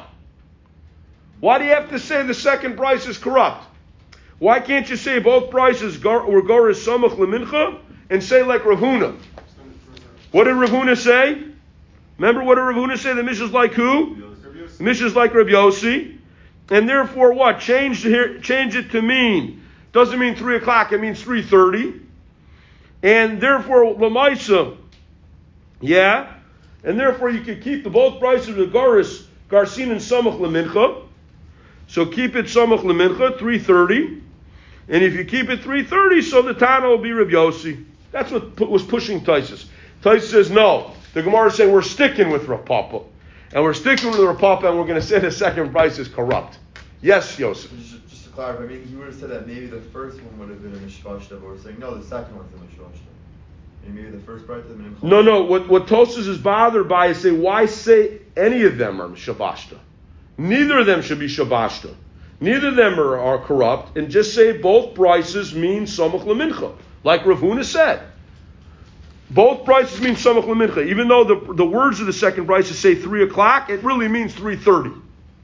Why do you have to say the second price is corrupt? Why can't you say both prices were Goris Samach Lemincha and say like Rav Huna? What did Rav Huna say? Remember what did Rav Huna say? The Mishnah's like who? The Mishnah's like Reb Yossi. And therefore what? Change, here, change it to mean. Doesn't mean three o'clock, it means three thirty. And therefore, Lamaisa, yeah? And therefore you can keep the both prices of the Goris, Garcin and Samach Lemincha. So keep it Samach Lemincha, three thirty. And if you keep it three thirty, so the Tana will be Reb Yossi. That's what was pushing Tosfos. Tosfos says no. The Gemara is saying we're sticking with Rav Papa. And we're sticking with Rav Papa, and we're going to say the second price is corrupt. Yes, Yosef. Just, just to clarify, I mean, you would have said that maybe the first one would have been a mishvashta, but we're saying no, the second one's a mishvashta. Maybe the first price would have been a No, no. What what Tosfos is bothered by is say why say any of them are shavashta? Neither of them should be shavashta. Neither of them are, are corrupt, and just say both prices mean samach lemincha, like Rav Huna said. Both prices mean samach lemincha. Even though the, the words of the second prices say three o'clock, it really means three thirty.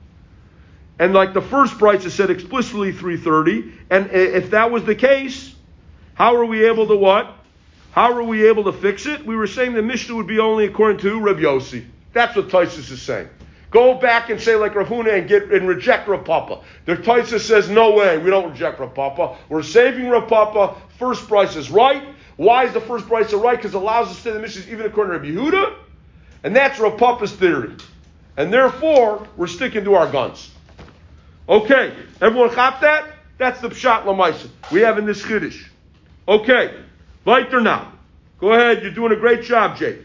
And like the first price is said explicitly three thirty. And if that was the case, how are we able to what? How are we able to fix it? We were saying the Mishnah would be only according to Reb Yossi. That's what Tosfos is saying. Go back and say like Rav Huna and get and reject Rav Papa. The Tosfos says no way, we don't reject Rav Papa. We're saving Rav Papa. First price is right. Why is the first price so right? Because it allows us to say the Mishnah is even according to Rabbi Yehuda. And that's Rav Papa's theory. And therefore, we're sticking to our guns. Okay, everyone got that? That's the Pshat Lamaisa we have in this Chiddush. Okay, weiter now. Go ahead, you're doing a great job, Jake.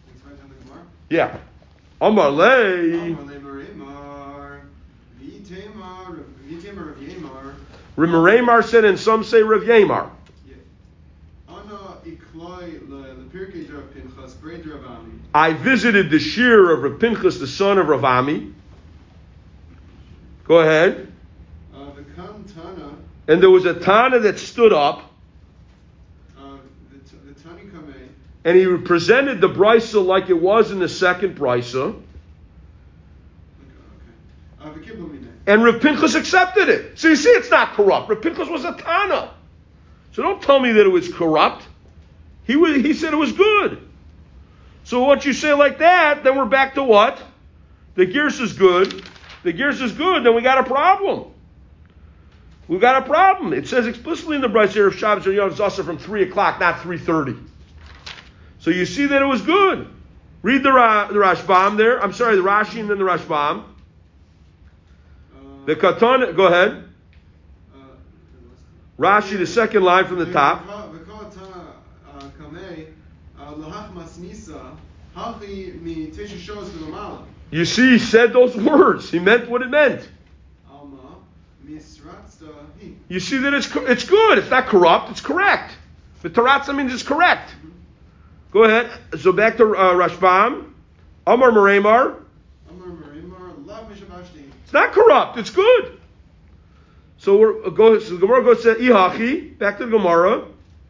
Yeah. Amar lei. Rav said, and some say Rav Yemar. I visited the shir of Rav Pinchas, the son of Rav Ami. Go ahead. Uh, the Tana, and there was a Tana that stood up. Uh, the, the Tani Kamei. And he presented the brisa like it was in the second brisa. Okay, okay. Uh, and Rav Pinchas accepted it. So you see, it's not corrupt. Rav Pinchas was a Tana. So don't tell me that it was corrupt. He was, he said it was good. So once you say like that, then we're back to what? The Gersh is good. The Gersh is good, then we got a problem. We got a problem. It says explicitly in the Bryce here of Shabbos or Yom Zasa from three o'clock, not three thirty. So you see that it was good. Read the, Ra, the Rashbam there. I'm sorry, the Rashi and then the Rashbam. The Katan, go ahead. Rashi, the second line from the top. You see, he said those words. He meant what it meant. You see that it's it's good. It's not corrupt. It's correct. The Taratza means it's correct. Go ahead. So back to uh, Rashbam. Amar Meremar. It's not corrupt. It's good. So we're go. So the Gemara goes to Ihachi. Back to the Gemara.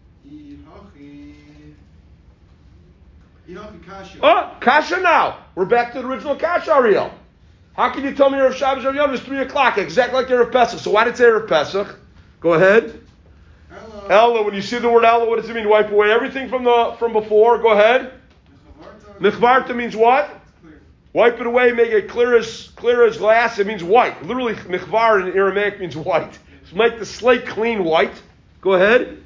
Oh, Kasha now. We're back to the original Kasha, Ariel. How can you tell me Erev Shabbos Erev Yom is three o'clock, exactly like Erev Pesach? So why did it say Erev Pesach? Go ahead. Ella. Ella. When you see the word Ella, what does it mean? Wipe away everything from the from before. Go ahead. Michvarta means what? Wipe it away, make it clear as clear as glass. It means white. Literally, michvar in Aramaic means white. So make the slate clean white. Go ahead.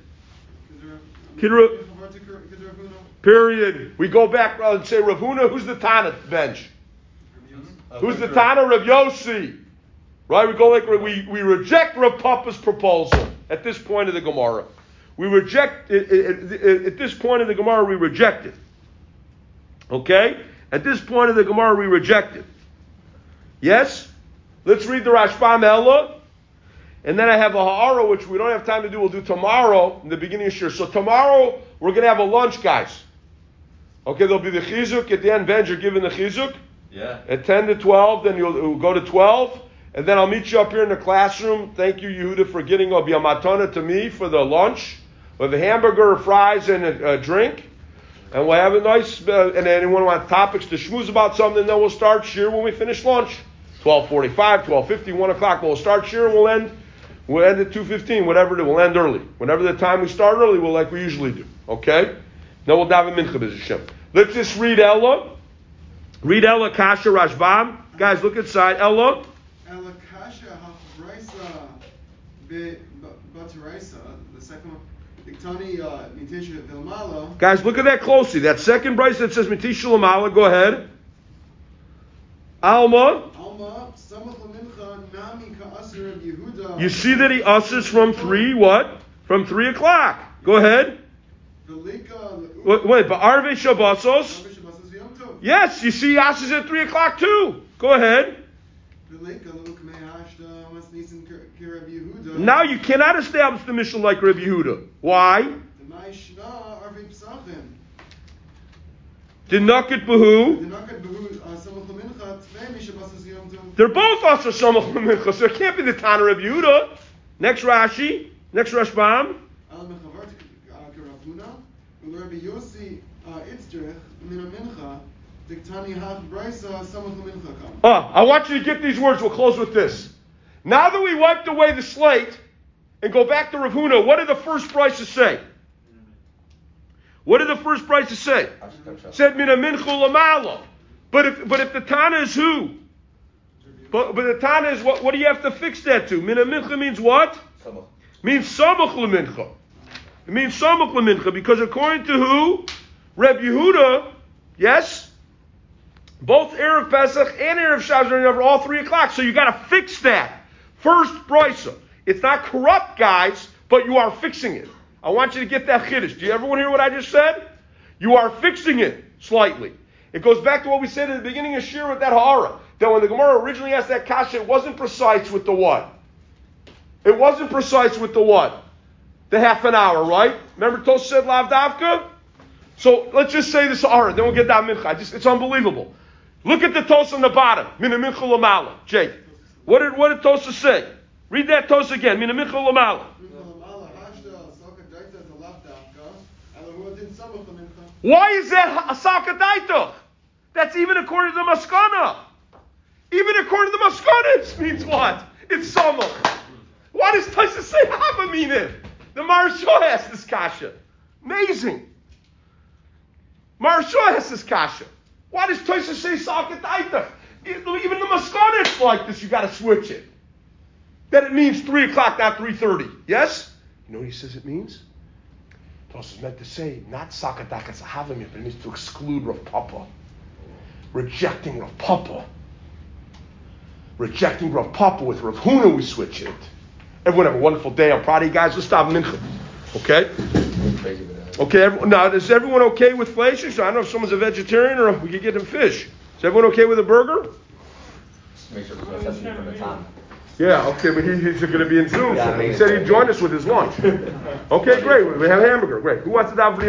Period. We go back and say Rav Huna. Who's the Tana bench? Who's the Tana? Rav Yossi. Right? We go like we we reject Rav Papa's proposal at this point of the Gemara. We reject it, it, it, at this point of the Gemara. We reject it. Okay. At this point of the Gemara, we reject it. Yes? Let's read the Rashbam Ella. And then I have a Ha'ara, which we don't have time to do. We'll do tomorrow in the beginning of Shir. So tomorrow, we're going to have a lunch, guys. Okay, there'll be the Chizuk. At the end, Ben, you're giving the Chizuk. Yeah. At ten to twelve, then you'll, you'll go to twelve. And then I'll meet you up here in the classroom. Thank you, Yehuda, for getting a biamatana to me for the lunch. With a hamburger, fries, and a, a drink. And we'll have a nice, uh, and anyone want topics to schmooze about something, then we'll start shir when we finish lunch. twelve forty-five, twelve fifty, one o'clock, we'll start shir and we'll end, we'll end at two fifteen, whatever it is, we'll end early. Whenever the time we start early, we'll like we usually do. Okay? Then we'll daven mincha b'ez Hashem. Let's just read Ella. Read Ella, Kasha, Rashbam. Guys, look inside. Ella. Ella Kasha, Hafraisa, Bataraisa, the second one. Guys, look at that closely. That second brace that says Mitisha Lamala. Go ahead. Alma. You see that he ushers from three, what? From three o'clock. Go ahead. Wait, wait but Arve Shabbosos? Yes, you see he ushers at three o'clock too. Go ahead. Now you cannot establish the Mishnah like Rabbi Yehuda. Why? Dinakit Behu. They're both also Samach L'Mincha, so it can't be the Tana Rabbi Yehuda. Next Rashi. Next Rashbam. Oh, I want you to get these words. We'll close with this. Now that we wiped away the slate and go back to Rav Huna, what did the first prices say? What did the first prices say? It said mina mincha lamala. But if but if the Tana is who? But but the Tana is what? What do you have to fix that to? Mina mincha means what? Samach. Means samach lemincha. It means samach lemincha because according to who? Reb Yehuda, yes. Both Erev Pesach and Erev Shabbos are all three o'clock. So you got to fix that. First brisa. It's not corrupt, guys, but you are fixing it. I want you to get that chiddush. Do you everyone hear what I just said? You are fixing it slightly. It goes back to what we said in the beginning of Shir with that Ha'ara. That when the Gemara originally asked that kasha, it wasn't precise with the what? It wasn't precise with the what? The half an hour, right? Remember Tos said Lav Davka? So let's just say this Ha'ara, then we'll get that mincha. Just, it's unbelievable. Look at the Tos on the bottom. Mina mincha lamala. Jake. What did, what did Tosa say? Read that Tosa again. Mina mincha lamala. Why is that asaka daitoch? That's even according to the Maskana. Even according to the Maskana, it means what? It's samach. Why does Tosa say hava mean it? The Maharsha asked this kasha. Amazing. Maharsha has this kasha. Why does Tosha say Sakat Aitach? Even the Maskana it's like this, you got to switch it. Then it means three o'clock, not three thirty. Yes? You know what he says it means? Tosha is meant to say, not Sakat Aitach Sahavim, but it means to exclude Rav Papa. Rejecting Rav Papa. Rejecting Rav Papa with Rav Huna, we switch it. Everyone have a wonderful day. I'm proud of you guys. Let's stop Mincha. Okay? Okay, everyone, now is everyone okay with fleishish? I don't know if someone's a vegetarian or we could get him fish. Is everyone okay with a burger? Just make sure there's no necessity for the time. Yeah, okay, but he, he's going to be in Zoom. Yeah, So he said he'd join us with his lunch. Okay, great. We have hamburger. Great. Who wants to have